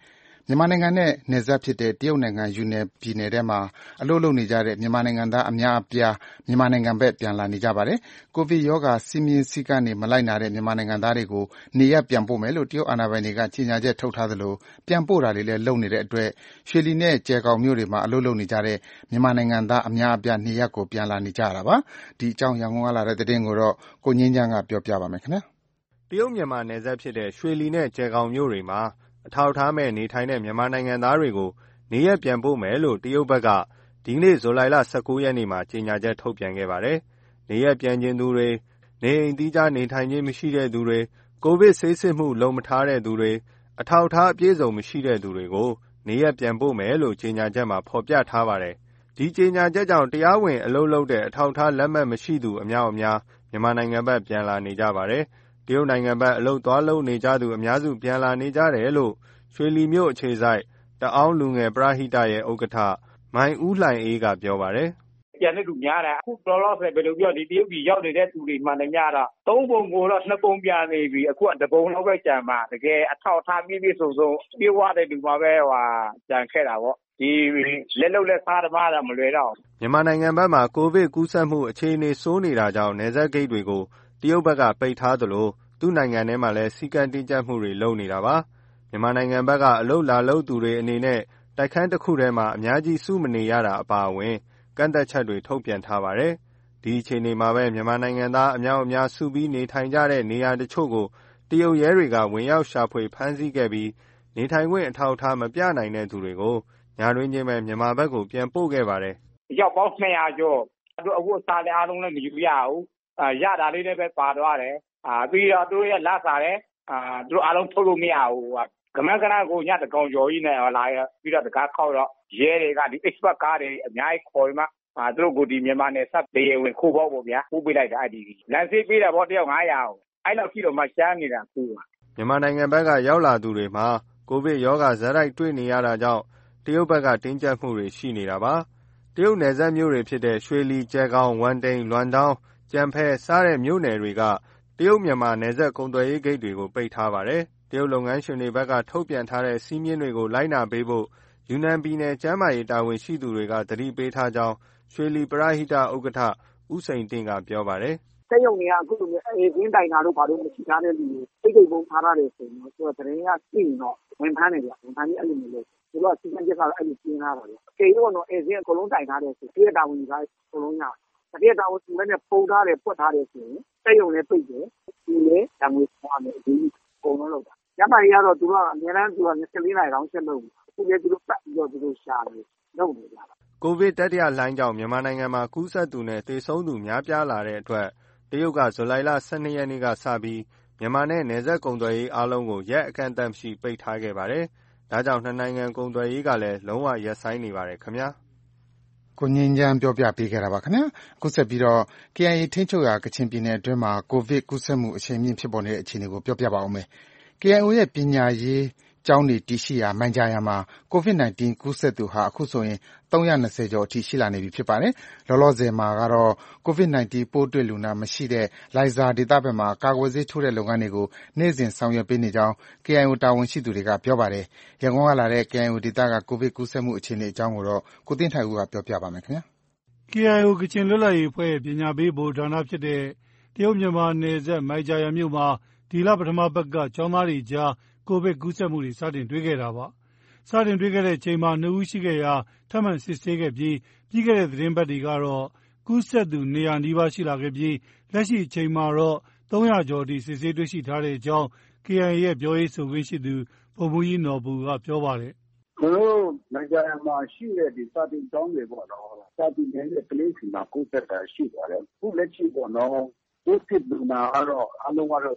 မြန်မာနိုင်ငံနဲ့နယ်စပ်ဖြစ်တဲ့တရုတ်နိုင်ငံယူနန်ပြည်နယ်ထဲမှာအလုပ်လုပ်နေကြတဲ့မြန်မာနိုင်ငံသားအများအပြားမြန်မာနိုင်ငံဘက်ပြန်လာနေကြပါတယ်။ကိုဗစ်ရောဂါစည်းမျဉ်းစည်းကမ်းတွေမလိုက်နာတဲ့မြန်မာနိုင်ငံသားတွေကိုနေရပ်ပြန်ပို့မယ်လို့တရုတ်အာဏာပိုင်တွေကကြေညာချက်ထုတ်ထားသလိုပြန်ပို့တာတွေလည်းလုပ်နေတဲ့အတွက်ရွှေလီနဲ့ကျယ်ဂေါင်မြို့တွေမှာအလုပ်လုပ်နေကြတဲ့မြန်မာနိုင်ငံသားအများအပြားနေရပ်ကိုပြန်လာနေကြရတာပါ။ဒီအကြောင်းရန်ကုန်ကလာတဲ့သတင်းကိုတော့ကိုငြိမ်းချမ်းကပြောပြပါမယ်ခင်ဗျာ။တရုတ်မြန်မာနယ်စပ်ဖြစ်တဲ့ရွှေလီနဲ့ကျယ်ဂေါင်မြို့တွေမှာအထောက်အထားမဲ့နေထိုင်တဲ့မြန်မာနိုင်ငံသားတွေကိုနေရပ်ပြန်ပို့မယ်လို့တရုတ်ဘက်ကဒီကနေ့ဇူလိုင်လ19ရက်နေ့မှာကြေညာချက်ထုတ်ပြန်ခဲ့ပါတယ်။နေရပ်ပြန်ခြင်းသူတွေနေအိမ်သီးခြားနေထိုင်ခြင်းမရှိတဲ့သူတွေကိုဗစ်ဆေးစစ်မှုလုံမထားတဲ့သူတွေအထောက်အထားအပြည့်စုံမရှိတဲ့သူတွေကိုနေရပ်ပြန်ပို့မယ်လို့ကြေညာချက်မှာဖော်ပြထားပါတယ်။ဒီကြေညာချက်ကြောင့်တရားဝင်အလုပ်လုပ်တဲ့အထောက်အထားလက်မှတ်မရှိသူအများအပြားမြန်မာနိုင်ငံဘက်ပြန်လာနေကြပါတယ်။တရုတ်နိုင်ငံဘက်အလုပ်သွားလုပ်နေကြသူအများစုပြန်လာနေကြတယ်လို့ရွှေလီမြို့အခြေစိုက်တအောင်းလူငယ်ပရဟိတရဲ့ဥက္ကဋ္ဌမိုင်ဦးလှိုင်အေးကပြောပါတယ်။ပြန်တဲ့လူများတယ်အခုလောလောဆယ်ဘယ်လိုပြောဒီတရုတ်ပြည်ရောက်နေတဲ့သူတွေမှန်တယ်များတော့သုံးပုံကိုတော့နှစ်ပုံပြန်နေပြီအခုကတပုံလောက်ပဲကြံပါတကယ်အထောက်အထားပြည့်ပြည့်စုံစုံပြေဝတဲ့လူမှာပဲကြံခဲ့တာပေါ့ဒီလက်လုံးလက်စားသမားတော့မလွယ်တော့မြန်မာနိုင်ငံဘက်မှာကိုဗစ်ကူးစက်မှုအခြေအနေဆိုးနေတာကြောင့်နယ်စပ်ဂိတ်တွေကိုတရုတ်ဘက်ကပိတ်ထားသလိုသူ့နိုင်ငံထဲမှာလည်းစီကံတင်းကျပ်မှုတွေလုပ်နေတာပါမြန်မာနိုင်ငံဘက်ကအလုပ်လာလုပ်သူတွေအနေနဲ့တိုက်ခန်းတစ်ခုထဲမှာအများကြီးစုမနေရတာအပါအဝင်ကန့်သက်ချက်တွေထုတ်ပြန်ထားပါတယ်ဒီအခြေအနေမှာပဲမြန်မာနိုင်ငံသားအများအများစုပြီးနေထိုင်ကြတဲ့နေရာတချို့ကိုတရုတ်ရဲတွေကဝင်ရောက်ရှာဖွေဖမ်းဆီးခဲ့ပြီးနေထိုင်ခွင့်အထောက်အထားမပြနိုင်တဲ့သူတွေကိုညာတွင်းချင်းပဲမြန်မာဘက်ကိုပြန်ပို့ခဲ့ပါတယ်ရောက်ပေါင်း200ကျော်တို့အဝတ်အစားလည်းအားလုံးလည်းမယူရဘူးရတာလေးလည်းပဲပါသွားတယ်ပြီးတော့တို့ရဲ့လက်စားတယ်တို့အားလုံးထုတ်လို့မရဘူးကမန်းကနကိုညတကောင်ကျော်ကြီးနဲ့လာပြီးတော့တကားခောက်တော့ရဲတွေကဒီ expert ကားတွေအများကြီးခေါ်မှသူတို့ကိုဒီမြန်မာနယ်စပ်ဒေဝင်ခိုးပေါက်ပေါ့ဗျာပို့ပေးလိုက်တာအဲ့ဒီလမ်းစေးပေးတာပေါ့တယောက်900အဲ့လောက်ရှိတော့မှရှားနေတာကူမြန်မာနိုင်ငံဘက်ကရောက်လာသူတွေမှာကိုဗစ်ရောဂါဇက်တိုက်တွေ့နေရတာကြောင့်တရုတ်ဘက်ကတင်းကျပ်မှုတွေရှိနေတာပါတရုတ်နယ်စပ်မြို့တွေဖြစ်တဲ့ရွှေလီကျယ်ဂေါင်ဝမ်တိန်လွမ်တောင်းကျန်ဖဲစတဲ့မြို့နယ်တွေကတရုတ်မြန်မာနယ်စပ်ကုန်သွယ်ရေးဂိတ်တွေကိုပိတ်ထားပါတယ်တရုတ်လုပ်ငန်းရှင်တွေဘက်ကထုတ်ပြန်ထားတဲ့စည်းမျဉ်းတွေကိုလိုက်နာပေးဖို့ယူနန်ပြည်နယ်ကျန်းမာရေးတာဝန်ရှိသူတွေကသတိပေးထားကြောင်းရွှေလီပရဟိတဥက္ကဋ္ဌဦးစိန်တင့်ကပြောပါတယ်စက်ရုံတွေကအခုလိုမျိုးအေးင်းတိုင်တာတို့ဘာလို့မရှိထားတဲ့လူတွေတိတ်ပုံထားရတယ်ဆိုရင်တော့သတင်းကသိရင်တော့ဝန်ထမ်းတွေဝန်ထမ်းကြီးအဲ့လိုမျိုးလို့သူတို့ကစီကံချက်ကတော့အဲ့လိုပြင်ထားတာလေအကေတော့အေးင်းအကုန်လုံးတိုင်ထားတယ်ဆိုတရက်တာဝန်ကြီးကအကုန်လုံးရတရက်တာဝန်ကြီးလည်းပုံထားတယ်ဖွက်ထားတယ်ဆိုရင်စက်ရုံလည်းပိတ်တယ်ဒီလေတံငွေသွားတယ်ဒီအကုန်လုံးလောက်တာညပိုင်းကတော့သူကအများအားသူက24နာရီတောင်ဆက်လုပ်အခုလည်းသူတို့ပတ်ပြီးတော့သူတို့ရှာတယ်လုပ်နေကြတာကိုဗစ်တတိယလှိုင်းကြောင့်မြန်မာနိုင်ငံမှာကူးစက်သူနဲ့သေဆုံးသူများပြားလာတဲ့အတွက်တရုတ်ကဇူလိုင်လ12ရက်နေ့ကစပြီးမြန်မာနဲ့နယ်စပ်ကုန်သွယ်ရေးအားလုံးကိုရက်အကန့်အသတ်မရှိပိတ်ထားခဲ့ပါတယ်။ဒါကြောင့်နှစ်နိုင်ငံကုန်သွယ်ရေးကလည်းလုံးဝရပ်ဆိုင်းနေပါတယ်ခင်ဗျာ။ကိုငြိမ်းချမ်းပြောပြပေးခဲ့တာပါခင်ဗျာ။အခုဆက်ပြီးတော့ KIA ထိန်းချုပ်ရာကချင်ပြည်နယ်အတွင်းမှာကိုဗစ်ကူးစက်မှုအရှိန်မြင့်ဖြစ်ပေါ်နေတဲ့အခြေအနေကိုပြောပြပါဦးမယ်။ KIO ရဲ့ပညာရေးကျောင်းတွေတည်ရှိရာမိုင်ဂျာယန်မှာ COVID-19 ကူးစက်သူဟာအခုဆိုရင်320ကျော်အထိရှိလာနေပြီဖြစ်ပါတယ်။လောလောဆယ်မှာကတော့ COVID-19 ပိုးတွေ့လူနာမရှိတဲ့လိုင်ဇာဒေသဘက်မှာကာကွယ်ဆေးထိုးတဲ့လုပ်ငန်းတွေကိုနေ့စဉ်ဆောင်ရွက်ပေးနေကြောင်း KIO တာဝန်ရှိသူတွေကပြောပါတယ်။ရန်ကုန်ကလာတဲ့ KIO ဒေသကကိုဗစ်ကူးစက်မှုအခြေအနေအကြောင်းကိုကိုသိန်းထိုက်ဦးကပြောပြပါမယ်ခင်ဗျာ။ KIO ကချင်လွတ်လပ်ရေးအဖွဲ့ရဲ့ပညာပေးဗဟိုဌာနဖြစ်တဲ့တရုတ်မြန်မာနယ်စပ်မိုင်ဂျာယန်မြို့မှာဒီလပထမပတ်ကကျောင်းသားတွေကြားကိုဗစ်ကူးစက်မှုတွေစတင်တွေ့ခဲ့တာပါ။စတင်တွေ့ခဲ့တဲ့အချိန်မှာ2ဦးရှိခဲ့ရာထပ်မံစစ်ဆေးခဲ့ပြီးပြီးခဲ့တဲ့သတင်းပတ်တွေကတော့ကူးစက်သူ200နီးပါးရှိလာခဲ့ပြီးလက်ရှိအချိန်မှာတော့300ကျော်အထိစစ်ဆေးတွေ့ရှိထားတဲ့အကြောင်း KIA ရဲ့ပြောရေးဆိုခွင့်ရှိသူဗိုလ်မှူးကြီးနော်ဘူကပြောပါတယ်။ကျွန်တော်တို့မိုင်ဂျာယန်မှာရှိတဲ့ဒီစာတင်ကျောင်းတွေပေါ့နော်။စာတင်တဲ့ကလေးစီမှာကူးစက်တာရှိပါတယ်။ခုလက်ရှိပေါ့နော်။ကိုဖြစ်လူနာကတော့အလုံးကတော့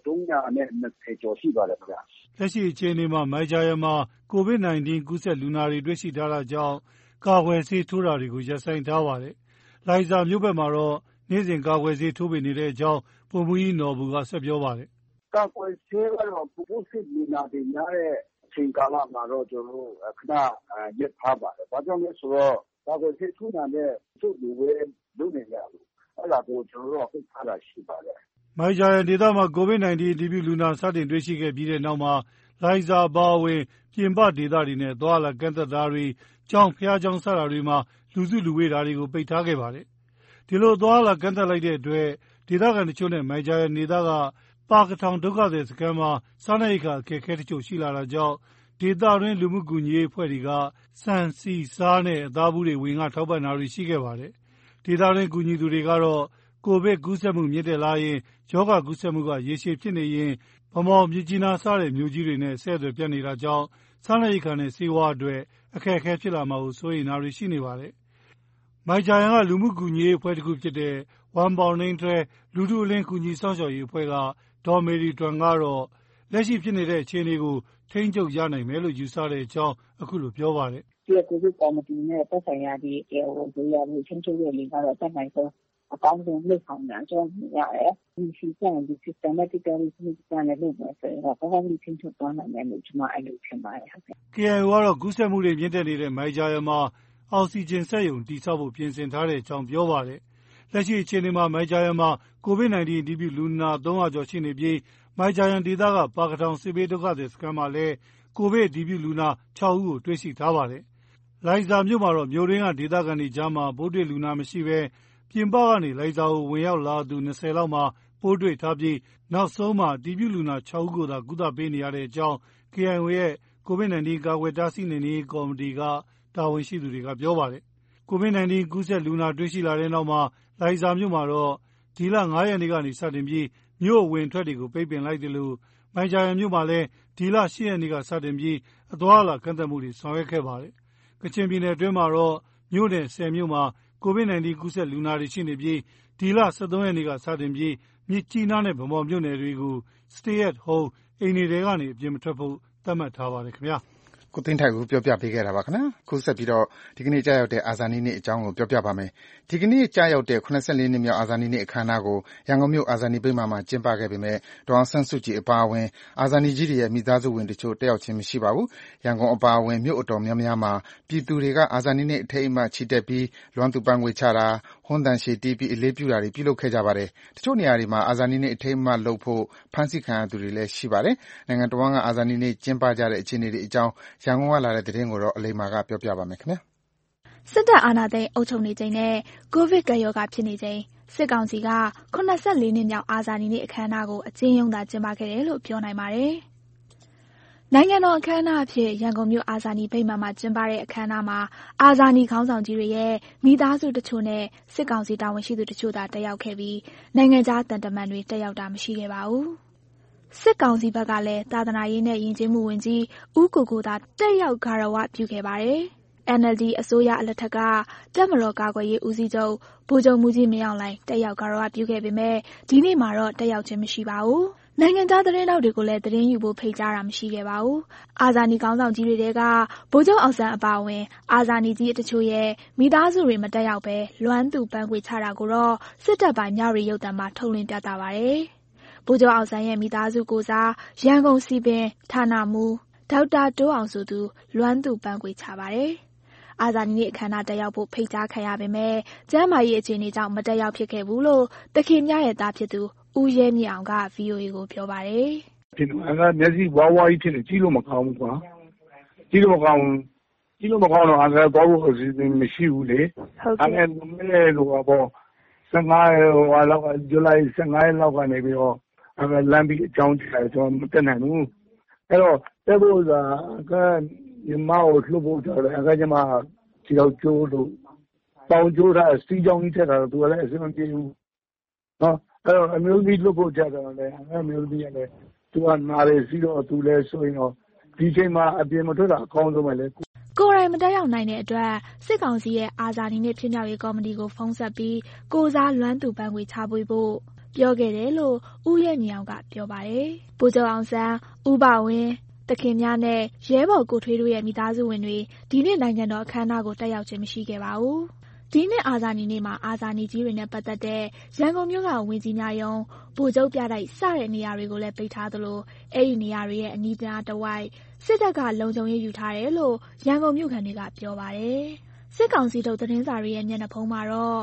320ကျော်ရှိပါတယ်ခင်ဗျာ။လက်ရှိအခြေအနေမှာမိုင်ဂျာယန်မှာ COVID-19 ကူးစက်လူနာတွေတွေ့ရှိထားတာကြောင့်ကာကွယ်ဆေးထိုးတာတွေကိုရပ်ဆိုင်းထားပါတယ်။လိုင်ဇာမြို့ဘက်မှာတော့နေ့စဉ်ကာကွယ်ဆေးထိုးပေးနေတဲ့အကြောင်းဗိုလ်မှူးကြီးနော်ဘူကဆက်ပြောပါတယ်။ကာကွယ်ဆေးကတော့ကိုဖြစ်လူနာတွေများတဲ့အချိန်ကာလမှာတော့ကျွန်တော်တို့ခဏရပ်ထားပါတယ်။ဘာကြောင့်လဲဆိုတော့ကာကွယ်ဆေးထိုးနိုင်တဲ့သူ့လူတွေလုပ်နေကြလို့အဲ့ဒါကိုကျွန်တော်တို့ဖိတ်ထားတာရှိပါတယ်မိုင်ဂျာယန်ဒေသမှာ COVID-19 အတည်ပြုလူနာစတင်တွေ့ရှိခဲ့ပြီးတဲ့နောက်မှာလိုင်ဇာအပါအဝင်ပြင်ပဒေသတွေနဲ့သွားလာကန့်သက်တာတွေကျောင်းဖျားကျောင်းစတာတွေမှာလူစုလူဝေးတာတွေကိုပိတ်ထားခဲ့ပါတယ်။ဒီလိုသွားလာကန့်သက်လိုက်တဲ့အတွက်ဒေသခံတချို့နဲ့မိုင်ဂျာယန်ဒေသကပါကထောင်ဒုက္ခသည်စခန်းမှာစားနပ်ရိက္ခာအခက်အခဲတချို့ရှိလာတာကြောင့်ဒေသတွင်းလူမှုကူညီရေးအဖွဲ့တွေကဆန်ဆီဆားနဲ့အသားဘူးတွေဝင်ငှထောက်ပံ့တာတွေရှိခဲ့ပါတယ်။ဒေသတွင်းကူညီသူတွေကတော့ကိုဗစ်ကူးစက်မှုမြင့်တက်လာရင်ရောဂါကူးစက်မှုကရေရှည်ဖြစ်နေရင်ဗန်းမော်မြစ်ကြီးနားစတဲ့မြို့ကြီးတွေနဲ့အဆက်အသွယ်ပြတ်နေတာကြောင့်စားနပ်ရိက္ခာနဲ့ဆေးဝါးအတွက်အခက်အခဲဖြစ်လာမှာကိုစိုးရိမ်တာတွေရှိနေပါတယ်။မိုင်ဂျာယန်ကလူမှုကူညီရေးအဖွဲ့တစ်ခုဖြစ်တဲ့ဝမ်ပေါင်နှင်းထွဲလူထုအလင်းကူညီစောင့်ရှောက်ရေးအဖွဲ့ကဒေါ်မေရီတွန်ကတော့လက်ရှိဖြစ်နေတဲ့အခြေအနေကိုထိန်းချုပ်ရနိုင်မယ်လို့ယူဆတဲ့အကြောင်းအခုလိုပြောပါတယ်။ဒီကိုဗစ်ကော်မတီနဲ့သက်ဆိုင်ရာဒီဟိုဒီရမှုချင်းချုပ်ရဲ့လေကတော့တက်နိုင်ဆုံးအကောင်းဆုံးလုပ်ဆောင်တာကျွန်တော်မြင်ရတယ်။ဒီစီကံဒီ systematically စီကံနဲ့လုပ်မယ်ဆိုရင်တော့ဘာမှမချင်းချုပ်သွားနိုင်မယ်လို့ကျွန်မအဲ့လိုထင်ပါတယ်ဟုတ်ကဲ့။ KIO ကတော့ကူးစက်မှုတွေမြင့်တက်နေတဲ့မိုင်ဂျာယန်မှာအောက်ဆီဂျင်စက်ရုံတည်ဆောက်ဖို့ပြင်ဆင်ထားတဲ့အကြောင်းပြောပါတယ်။လက်ရှိအခြေအနေမှာမိုင်ဂျာယန်မှာ COVID-19 အတည်ပြုလူနာ300ကျော်ရှိနေပြီးမိုင်ဂျာယန်ဒေသကပါကထောင်စစ်ဘေးဒုက္ခသည်စခန်းမှာလည်းကိုဗစ်အတည်ပြုလူနာ6ဦးကိုတွေ့ရှိထားပါတယ်။လိုင်ဇာမြို့မှာတော့မြို့ရင်းကဒေသခံတွေကြားမှာပိုးတွေ့လူနာမရှိဘဲပြင်ပကနေလိုင်ဇာကိုဝင်ရောက်လာသူ20လောက်မှာပိုးတွေ့ထားပြီးနောက်ဆုံးမှာအတည်ပြုလူနာ6ဦးကိုသာကုသပေးနေရတဲ့အကြောင်း KIO ရဲ့ COVID-19 ကာကွယ်တားဆီးနှိမ်နင်းရေးကော်မတီကတာဝန်ရှိသူတွေကပြောပါတယ်။ COVID-19 ကူးစက်လူနာတွေ့ရှိလာတဲ့နောက်မှာလိုင်ဇာမြို့မှာတော့ဒီလ9ရက်နေ့ကနေစတင်ပြီးမြို့အဝင်ထွက်တွေကိုပိတ်ပင်လိုက်တယ်လို့မိုင်ဂျာယန်မြို့မှာလည်းဒီလ10ရက်နေ့ကစတင်ပြီးအသွားအလာကန့်သတ်မှုတွေဆောင်ရွက်ခဲ့ပါတယ်။ကချင်ပြည်နယ်အတွင်းမှာတော့မြို့နယ်10မြို့မှာCOVID-19 ကူးစက်လူနာတွေရှိနေပြီးဒီလ13ရက်နေ့ကစတင်ပြီးမြစ်ကြီးနားနဲ့ဗန်းမော်မြို့နယ်တွေကို Stay at Home အိမ်တွေထဲကနေအပြင်မထွက်ဖို့သတ်မှတ်ထားပါတယ်ခင်ဗျာ။ကိုသိန်းထိုက်ကိုပြောပြပေးခဲ့တာပါခင်ဗျာ။ခုဆက်ပြီးတော့ဒီကနေ့ကြာရောက်တဲ့အာဇာနည်နေ့အကြောင်းကိုပြောပြပါမယ်။ဒီကနေ့ကြာရောက်တဲ့84နှစ်မြောက်အာဇာနည်နေ့အခမ်းအနားကိုရန်ကုန်မြို့အာဇာနည်ဗိမာန်မှာကျင်းပခဲ့ပေမဲ့ဒေါ်အောင်ဆန်းစုကြည်အပါအဝင်အာဇာနည်ကြီးတွေရဲ့မိသားစုဝင်တချို့တက်ရောက်ခြင်းမရှိပါဘူး။ရန်ကုန်အပါအဝင်မြို့အတော်များများမှာပြည်သူတွေကအာဇာနည်နေ့အထိမ်းအမှတ်ချီတက်ပြီးလွမ်းသူပန်းငွေချတာဟွန်းတန်ရှည်တီးပြီးအလေးပြုတာတွေပြုလုပ်ခဲ့ကြပါတယ်။တချို့နေရာတွေမှာအာဇာနည်နေ့အထိမ်းအမှတ်လုပ်ဖို့ဖမ်းဆီးခံရသူတွေလည်းရှိပါတယ်။နိုင်ငံတော်ကအာဇာနည်နေ့ကျင်းပကြတဲ့အခြေအနေတွေအကြောင်းရန်ကုန်ကလာတဲ့သတင်းကိုတော့အလိမ္မာကပြောပြပါမယ်ခင်ဗျာ။စစ်တပ်အာဏာသိမ်းအုပ်ချုပ်နေချိန်နဲ့ကိုဗစ်ကပ်ရောဂါဖြစ်နေချိန်စစ်ကောင်စီက84နှစ်မြောက်အာဇာနည်နေ့အခမ်းအနားကိုအကျဉ်းရုံးသာကျင်းပခဲ့တယ်လို့ပြောနိုင်ပါတယ်။နိုင်ငံတော်အခမ်းအနားအဖြစ်ရန်ကုန်မြို့အာဇာနည်ဗိမာန်မှာကျင်းပတဲ့အခမ်းအနားမှာအာဇာနည်ခေါင်းဆောင်ကြီးတွေရဲ့မိသားစုတချို့နဲ့စစ်ကောင်စီတာဝန်ရှိသူတချို့သာတက်ရောက်ခဲ့ပြီးနိုင်ငံခြားတန်တမန်တွေတက်ရောက်တာမရှိခဲ့ပါဘူး။စစ်ကောင်စီဘက်ကလည်းသာသနာရေးနဲ့ယဉ်ကျေးမှုဝန်ကြီးဦးကိုကိုသာတက်ရောက်ဂါရဝပြုခဲ့ပါတယ်။ NLD အစိုးရအလက်ထက်ကတပ်မတော်ကာကွယ်ရေးဦးစီးချုပ်ဗိုလ်ချုပ်မှူးကြီးမင်းအောင်လှိုင်တက်ရောက်ဂါရဝပြုခဲ့ပေမဲ့ဒီနေ့မှာတော့တက်ရောက်ခြင်းမရှိပါဘူး။နိုင်ငံသားသတင်းတောက်တွေကိုလည်းသတင်းယူဖို့ဖိတ်ကြားတာမရှိခဲ့ပါဘူး။အာဇာနည်ခေါင်းဆောင်ကြီးတွေကဗိုလ်ချုပ်အောင်ဆန်းအပါအဝင်အာဇာနည်ကြီးတချို့ရဲ့မိသားစုတွေမတက်ရောက်ပဲလွမ်းသူပန်းခွေချတာကိုတော့စစ်တပ်ပိုင်းမြရီရုပ်သံမှာထုတ်လွှင့်ပြသပါတယ်။ဗိုလ်ချုပ်အောင်ဆန်းရဲ့မိသားစုကိုစားရန်ကုန်စီပင်ဌာနမှူးဒေါက်တာတိုးအောင်ဆိုသူလွမ်းသူပန်းခွေချပါတယ်။အာဇာနည်နေ့အခမ်းအနားတက်ရောက်ဖို့ဖိတ်ကြားခံရပေမဲ့ကျန်းမာရေးအခြေအနေကြောင့်မတက်ရောက်ဖြစ်ခဲ့ဘူးလို့တခင်မြရဲ့သားဖြစ်သူဦးရဲမြင့်အောင်က VOA ကိုပြောပါတယ်။ဖြစ်လို့မျက်စိဝါးဝါးကြီးဖြစ်နေကြည့်လို့မကောင်းဘူးကွာ။ကြည့်လို့မကောင်းတော့အဲ့ဒါတော့အစီအစဉ်မရှိဘူးလေ။အဲ့ဒါလည်းလို့ပေါ့15လောက်ကဇူလိုင်15လောက်ကနေပြီးတော့အဲ့လမ်းပြီးအကြောင်းကြားတယ်ကျွန်တော်မတက်နိုင်ဘူး။အဲ့တော့တက်ဖို့ကညီမကိုလှုပ်ဖို့ကြောက်တယ်အခါကျမှခြေတော့ကျိုးလို့ပေါင်ကျိုးတာစီးကြောင်းကြီးထက်တာတော့သူကလည်းအဆင်မပြေဘူးနော်အဲ့တော့အမျိုးကြီးလှုပ်ဖို့ကြတော့လည်းအမျိုးကြီးရတယ်သူကနားလေစီးတော့သူလည်းဆိုရင်တော့ဒီချိန်မှာအပြင်မထွက်တာအကောင်းဆုံးပဲလေကိုယ်တိုင်မတက်ရောက်နိုင်တဲ့အတွက်စစ်ကောင်စီရဲ့အာဇာနည်နေ့ဖြစ်မြောက်ရေးကော်မတီကိုဖုန်းဆက်ပြီးကိုစားလွမ်းသူပန်းခွေချပေးဖို့ပြောခဲ့တယ်လို့ဦးရဲမြောင်ကပြောပါတယ်။ဗိုလ်ချုပ်အောင်ဆန်းဦးပါဝင်းတခင်များနဲ့ရဲဘော်ကိုထွေးတို့ရဲ့မိသားစုဝင်တွေဒီနေ့နိုင်ငံတော်အခမ်းအနားကိုတက်ရောက်ခြင်းမရှိခဲ့ပါဘူး။ဒီနေ့အာဇာနည်နေ့မှာအာဇာနည်ကြီးတွေနဲ့ပတ်သက်တဲ့ရန်ကုန်မြို့ကဝန်ကြီးများရုံးဗိုလ်ချုပ်ပြတိုက်စတဲ့နေရာတွေကိုလည်းပိတ်ထားသလိုအဲ့ဒီနေရာတွေရဲ့အနီးနားတစ်ဝိုက်စစ်တပ်ကလုံခြုံရေးယူထားတယ်လို့ရန်ကုန်မြို့ခံတွေကပြောပါတယ်။စစ်ကောင်စီတို့သတင်းစာတွေရဲ့မျက်နှာဖုံးမှာတော့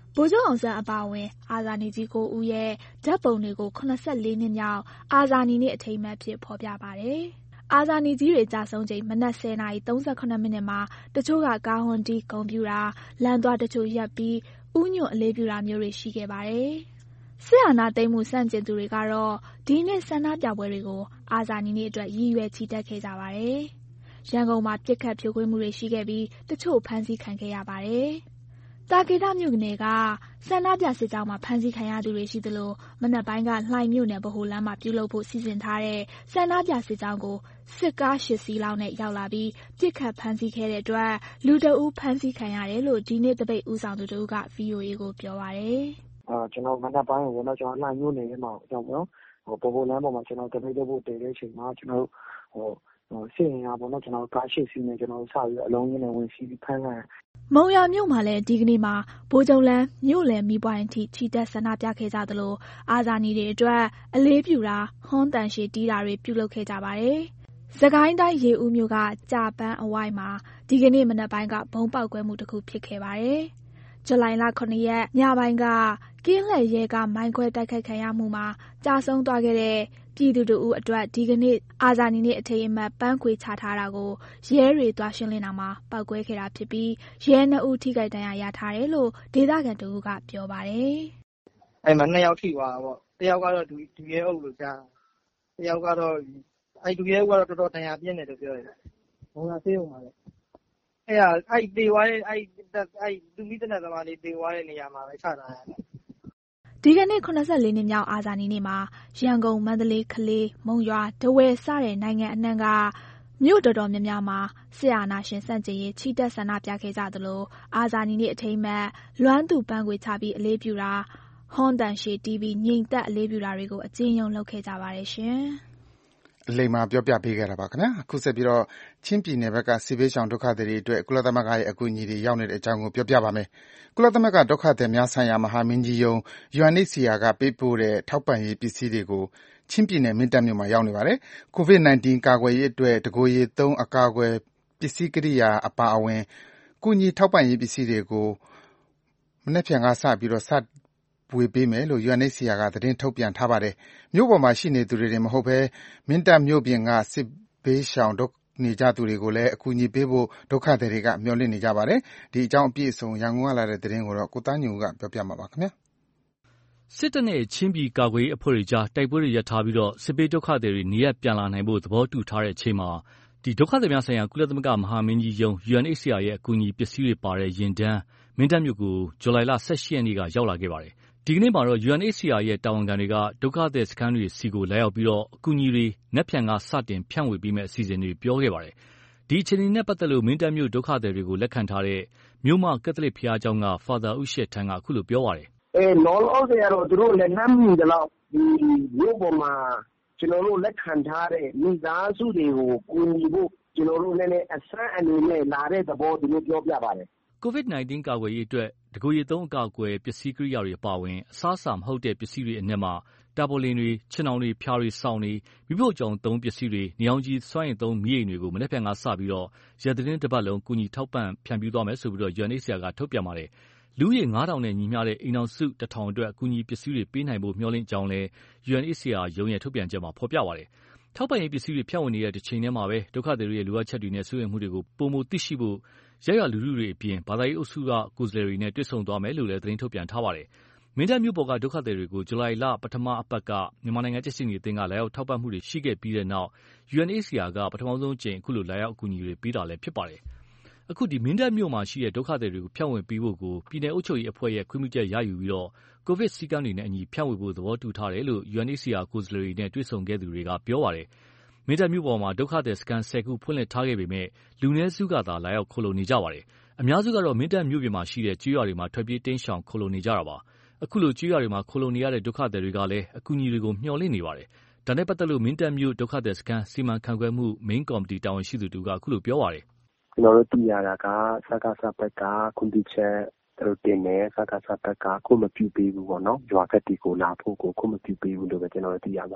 ဗိုလ်ချုပ်အောင်ဆန်းအပါအဝင်အာဇာနည်ကြီး9ဦးရဲ့ဓာတ်ပုံတွေကို84နှစ်မြောက်အာဇာနည်နေ့အထိမ်းအမှတ်ဖြစ်ဖော်ပြပါတယ်။အာဇာနည်ကြီးတွေကြာဆုံးချိန်မနက်10:38 မိနစ်မှာတချို့ကကားဟွန်တီးဂုဏ်ပြုတာလမ်းသွားတချို့ရပ်ပြီးဥညွတ်အလေးပြုတာမျိုးတွေရှိခဲ့ပါတယ်။စစ်အာဏာသိမ်းမှုဆန့်ကျင်သူတွေကတော့ဒီနေ့ဆန္ဒပြပွဲတွေကိုအာဇာနည်နေ့အတွက်ရည်ရွယ်ချီတက်ခဲ့ကြပါတယ်။ရန်ကုန်မှာပြစ်ခတ်ဖြိုခွင်းမှုတွေရှိခဲ့ပြီးတချို့ဖမ်းဆီးခံခဲ့ရပါတယ်။တာကေတမြို့နယ်ကဆန္ဒပြစစ်ကြောင်းမှာဖမ်းဆီးခံရသူတွေရှိသလိုမနက်ပိုင်းကလှိုင်မြို့နယ်ဗဟိုလမ်းမှာပြုလုပ်ဖို့စီစဉ်ထားတဲ့ဆန္ဒပြစစ်ကြောင်းကိုစစ်ကား8စီးလောက်နဲ့ရောက်လာပြီးပြစ်ခတ်ဖမ်းဆီးခဲ့တဲ့အတွက်လူတအုပ်ဖမ်းဆီးခံရတယ်လို့ဒီနေ့တပိတ်ဦးဆောင်သူတို့က VOA ကိုပြောပါတယ်။ကျွန်တော်မနက်ပိုင်းကိုကျွန်တော်လှိုင်မြို့နယ်မှာကြောက်နော်ဗဟိုလမ်းပေါ်မှာကျွန်တော်တပိတ်ဖို့တည်တဲ့အချိန်မှာကျွန်တော်စစ်ရင်အားပေါ့နော်ကျွန်တော်ကား8စီးနဲ့ကျွန်တော်စပြီးအလုံးရင်းနဲ့ဝင်စီးပြီးဖမ်းလိုက်မုံရွာမြို့မှာလည်းဒီကနေ့မှာဗိုလ်ချုပ်လမ်းမြို့လယ်မီးပွိုင်းထိချီတက်ဆန္ဒပြခဲ့ကြသလိုအာဇာနည်တွေအတွက်အလေးပြုတာဟွန်းတန်ရှည်တီးတာတွေပြုလုပ်ခဲ့ကြပါတယ်။စကိုင်းတိုင်းရေဦးမြို့ကကြာပန်းအဝိုင်းမှာဒီကနေ့မနက်ပိုင်းကဘုံပေါက်ကွဲမှုတစ်ခုဖြစ်ခဲ့ပါတယ်။ဇူလိုင်လ9ရက်ညပိုင်းကကင်းလှည့်ရဲကမိုင်းခွဲတိုက်ခိုက်ခံရမှုမှာကြာဆုံးသွားခဲ့တဲ့ပြည်သူတို့အတွက်ဒီကနေ့အာဇာနည်နေ့အထိမ်းအမှတ်ပန်းခွေချထားတာကိုရဲတွေသွားရှင်းလင်းတာမှာပောက်ကွဲခဲ့တာဖြစ်ပြီးရဲ2ဦးထိခိုက်ဒဏ်ရာရထားတယ်လို့ဒေသခံတို့ကပြောပါတယ်။အဲ့မှာ2ယောက်ထိသွားတာပေါ့။တစ်ယောက်ကတော့ဒူရဲအုပ်လို့ကြား။တစ်ယောက်ကတော့အဲ့ဒူရဲအုပ်ကတော့တော်တော်ဒဏ်ရာပြင်းတယ်လို့ပြောတယ်။ဘုံလာသေးအောင်ပါလေ။အဲ့တေသွားတဲ့အဲ့လူမိတဲ့သမားလေးတေသွားတဲ့နေရာမှာပဲချထားရတယ်။ဒီကနေ့84နှစ်မြောက်အာဇာနည်နေ့မှာရန်ကုန်မန္တလေးကလေးမုံရွာထားဝယ်စတဲ့နိုင်ငံအနှံ့ကမြို့တော်တော်များများမှာစစ်အာဏာရှင်ဆန့်ကျင်ရေးချီတက်ဆန္ဒပြခဲ့ကြသလိုအာဇာနည်နေ့အထိမ်းအမှတ်လွမ်းသူပန်းခွေချပြီးအလေးပြုတာဟွန်းတန်ရှည်တီးပြီးငြိမ်သက်အလေးပြုတာတွေကိုအကျဉ်းရုံလုပ်ခဲ့ကြပါတယ်ရှင်။အလိမ္မာပြောပြပေးခဲ့တာပါခင်ဗျာအခုဆက်ပြီးတော့ချင်းပြည်နယ်ဘက်ကစစ်ဘေးရှောင်ဒုက္ခသည်တွေအတွက်ကုလသမဂ္ဂရဲ့အကူအညီတွေရောက်နေတဲ့အကြောင်းကိုပြောပြပါမယ်ကုလသမဂ္ဂဒုက္ခသည်များဆိုင်ရာမဟာမင်းကြီးရုံး UNHCR ကပေးပို့တဲ့ထောက်ပံ့ရေးပစ္စည်းတွေကိုချင်းပြည်နယ်မင်းတပ်မြို့မှာရောက်နေပါတယ် COVID-19 ကာကွယ်ရေးအတွက်တကိုယ်ရေးသုံးအကာအကွယ်ပစ္စည်းကိရိယာအပါအဝင်ကူညီထောက်ပံ့ရေးပစ္စည်းတွေကိုမနေ့ဖြန်ကစပြီးတော့ဝေပေးမယ်လို့ UNHCR ကသတင်းထုတ်ပြန်ထားပါတယ်။မြို့ပေါ်မှာရှိနေသူတွေတင်မဟုတ်ဘဲမင်းတပ်မြို့ပြင်ကစစ်ဘေးရှောင်နေကြသူတွေကိုလည်းအကူအညီပေးဖို့ဒုက္ခသည်တွေကမျှော်လင့်နေကြပါတယ်။ဒီအကြောင်းအပြည့်အစုံရန်ကုန်ကလာတဲ့သတင်းကိုတော့ကိုသားညိုကပြောပြမှာပါခင်ဗျာ။စစ်တပ်နဲ့ချင်းပြည်ကာကွယ်ရေးအဖွဲ့တွေကြားတိုက်ပွဲတွေရပ်ထားပြီးစစ်ဘေးဒုက္ခသည်တွေနေရပ်ပြန်လာနိုင်ဖို့သဘောတူထားတဲ့အချိန်မှာဒီဒုက္ခသည်များဆိုင်ရာကုလသမဂ္ဂမဟာမင်းကြီးရုံး UNHCR ရဲ့အကူအညီပစ္စည်းတွေပါတဲ့ယာဉ်တန်းမင်းတပ်မြို့ကိုဇူလိုင်လ18ရက်နေ့ကရောက်လာခဲ့ပါတယ်။ဒီကနေ့မှာတော့ UNHCR ရဲ့တာဝန်ခံတွေကဒုက္ခသည်စခန်းတွေစီကိုလာရောက်ပြီးအကူအညီတွေနက်ဖြန်ကစတင်ဖြန့်ဝေပေးမယ့်အစီအစဉ်တွေပြောခဲ့ပါတယ်။ဒီအခြေအနေနဲ့ပတ်သက်လို့မင်းတပ်မြို့ဒုက္ခသည်တွေကိုလက်ခံထားတဲ့မြို့မကက်သလစ်ဘုရားကျောင်းက Father ဦးရှစ်ထန်းကအခုလိုပြောပါတယ်။လောလောဆယ်ကတော့သူတို့လည်းနမ်းမိတယ်လို့ဒီမြို့ပေါ်မှာကျွန်တော်တို့လက်ခံထားတဲ့မိသားစုတွေကိုကူညီဖို့ကျွန်တော်တို့လည်းအဆန်းအနေနဲ့လာတဲ့သဘောသူတို့ပြောပြပါတယ်။ COVID-19 ကာကွယ်ရေးအတွက်တကိုယ်ရေးသုံးအကာအကွယ်ပစ္စည်းကိရိယာတွေအပါအဝင်အစားအစာမဟုတ်တဲ့ပစ္စည်းတွေအနက်မှာတာပေါ်လင်တွေခြင်ထောင်တွေဖျားတွေစောင်းတွေမိဖို့ကြောင့်သုံးပစ္စည်းတွေနေအောင်ကြီးစွမ်းရည်သုံးမီးအိမ်တွေကိုမနေ့ပြန်ကစပြီးရက်သတင်းတစ်ပတ်လုံးကူညီထောက်ပံ့ဖြန့်ဖြူးသွားမယ်ဆိုပြီးUNHCR ကထုတ်ပြန်ပါတယ်။လူဦးရေ 9000 နဲ့ညီမျှတဲ့အိမ်ထောင်စု 1000 အတွက်အကူအညီပစ္စည်းတွေပေးနိုင်ဖို့မျှော်လင့်ကြောင်းလည်း UNHCR ရုံးရဲ့ထုတ်ပြန်ချက်မှာဖော်ပြပါတယ်။ထောက်ပံ့ရေးပစ္စည်းတွေဖြန့်ဝေနေတဲ့တစ်ချိန်တည်းမှာပဲဒုက္ခသည်တွေရဲ့လိုအပ်ချက်တွေနဲ့စိုးရိမ်မှုတွေကိုပိုမိုသိရှိဖို့ရပ်ရွာလူထုတွေအပြင်ဘာသာရေးအုပ်စုကကိုယ်စားလှယ်တွေနဲ့တွေ့ဆုံသွားမယ်လို့လည်းသတင်းထုတ်ပြန်ထားပါတယ်။မင်းတပ်မြို့ပေါ်ကဒုက္ခသည်တွေကိုဇူလိုင်လပထမအပတ်ကမြန်မာနိုင်ငံကြက်စီနေအသင်းကလာရောက်ထောက်ပံ့မှုတွေရှိခဲ့ပြီးတဲ့နောက် UNHCR ကပထမဆုံးအကြိမ်အခုလိုလာရောက်အကူအညီတွေပေးတာလည်းဖြစ်ပါတယ်။အခုမင်းတပ်မြို့မှာရှိတဲ့ဒုက္ခသည်တွေကိုဖြန့်ဝေပေးဖို့ကိုပြည်내အုပ်ချုပ်ရေးအဖွဲ့ရဲ့ခွင့်ပြုချက်ရယူပြီးကိုဗစ်စည်းကမ်းတွေနဲ့အညီဖြန့်ဝေဖို့သဘောတူထားတယ်လို့ UNHCR ကိုယ်စားလှယ်တွေနဲ့တွေ့ဆုံခဲ့သူတွေကပြောပါတယ်။မင်းတပ်မြို့ပေါ်မှာဒုက္ခသည်စခန်း10ခုဖွင့်လှစ်ထားခဲ့ပေမဲ့လူနည်းစုကသာလာရောက်ခိုလှုံနေကြပါတယ်။အများစုကတော့မင်းတပ်မြို့ပြင်မှာရှိတဲ့ကျေးရွာတွေမှာထွက်ပြေးတိမ်းရှောင်ခိုလှုံနေကြတာပါ။အခုလိုကျေးရွာတွေမှာခိုလှုံနေရတဲ့ဒုက္ခသည်တွေကလည်းအကူအညီတွေကိုမျှော်လင့်နေပါတယ်။ဒါနဲ့ပတ်သက်လို့မင်းတပ်မြို့ဒုက္ခသည်စခန်းစီမံခန့်ခွဲမှု Main Committee တာဝန်ရှိသူတူကအခုလိုပြောပါတယ်။ကျွန်တော်တို့သိရတာကစကားစဘက်ကကွန်ပျူတာတို့တင်နေစကားစဘက်ကကိုမပြုပေးဘူးပေါ့နော်။ရွာကတိကိုလာဖို့ကိုမပြုပေးဘူးလို့ပဲကျွန်တော်တို့သိရပါတယ်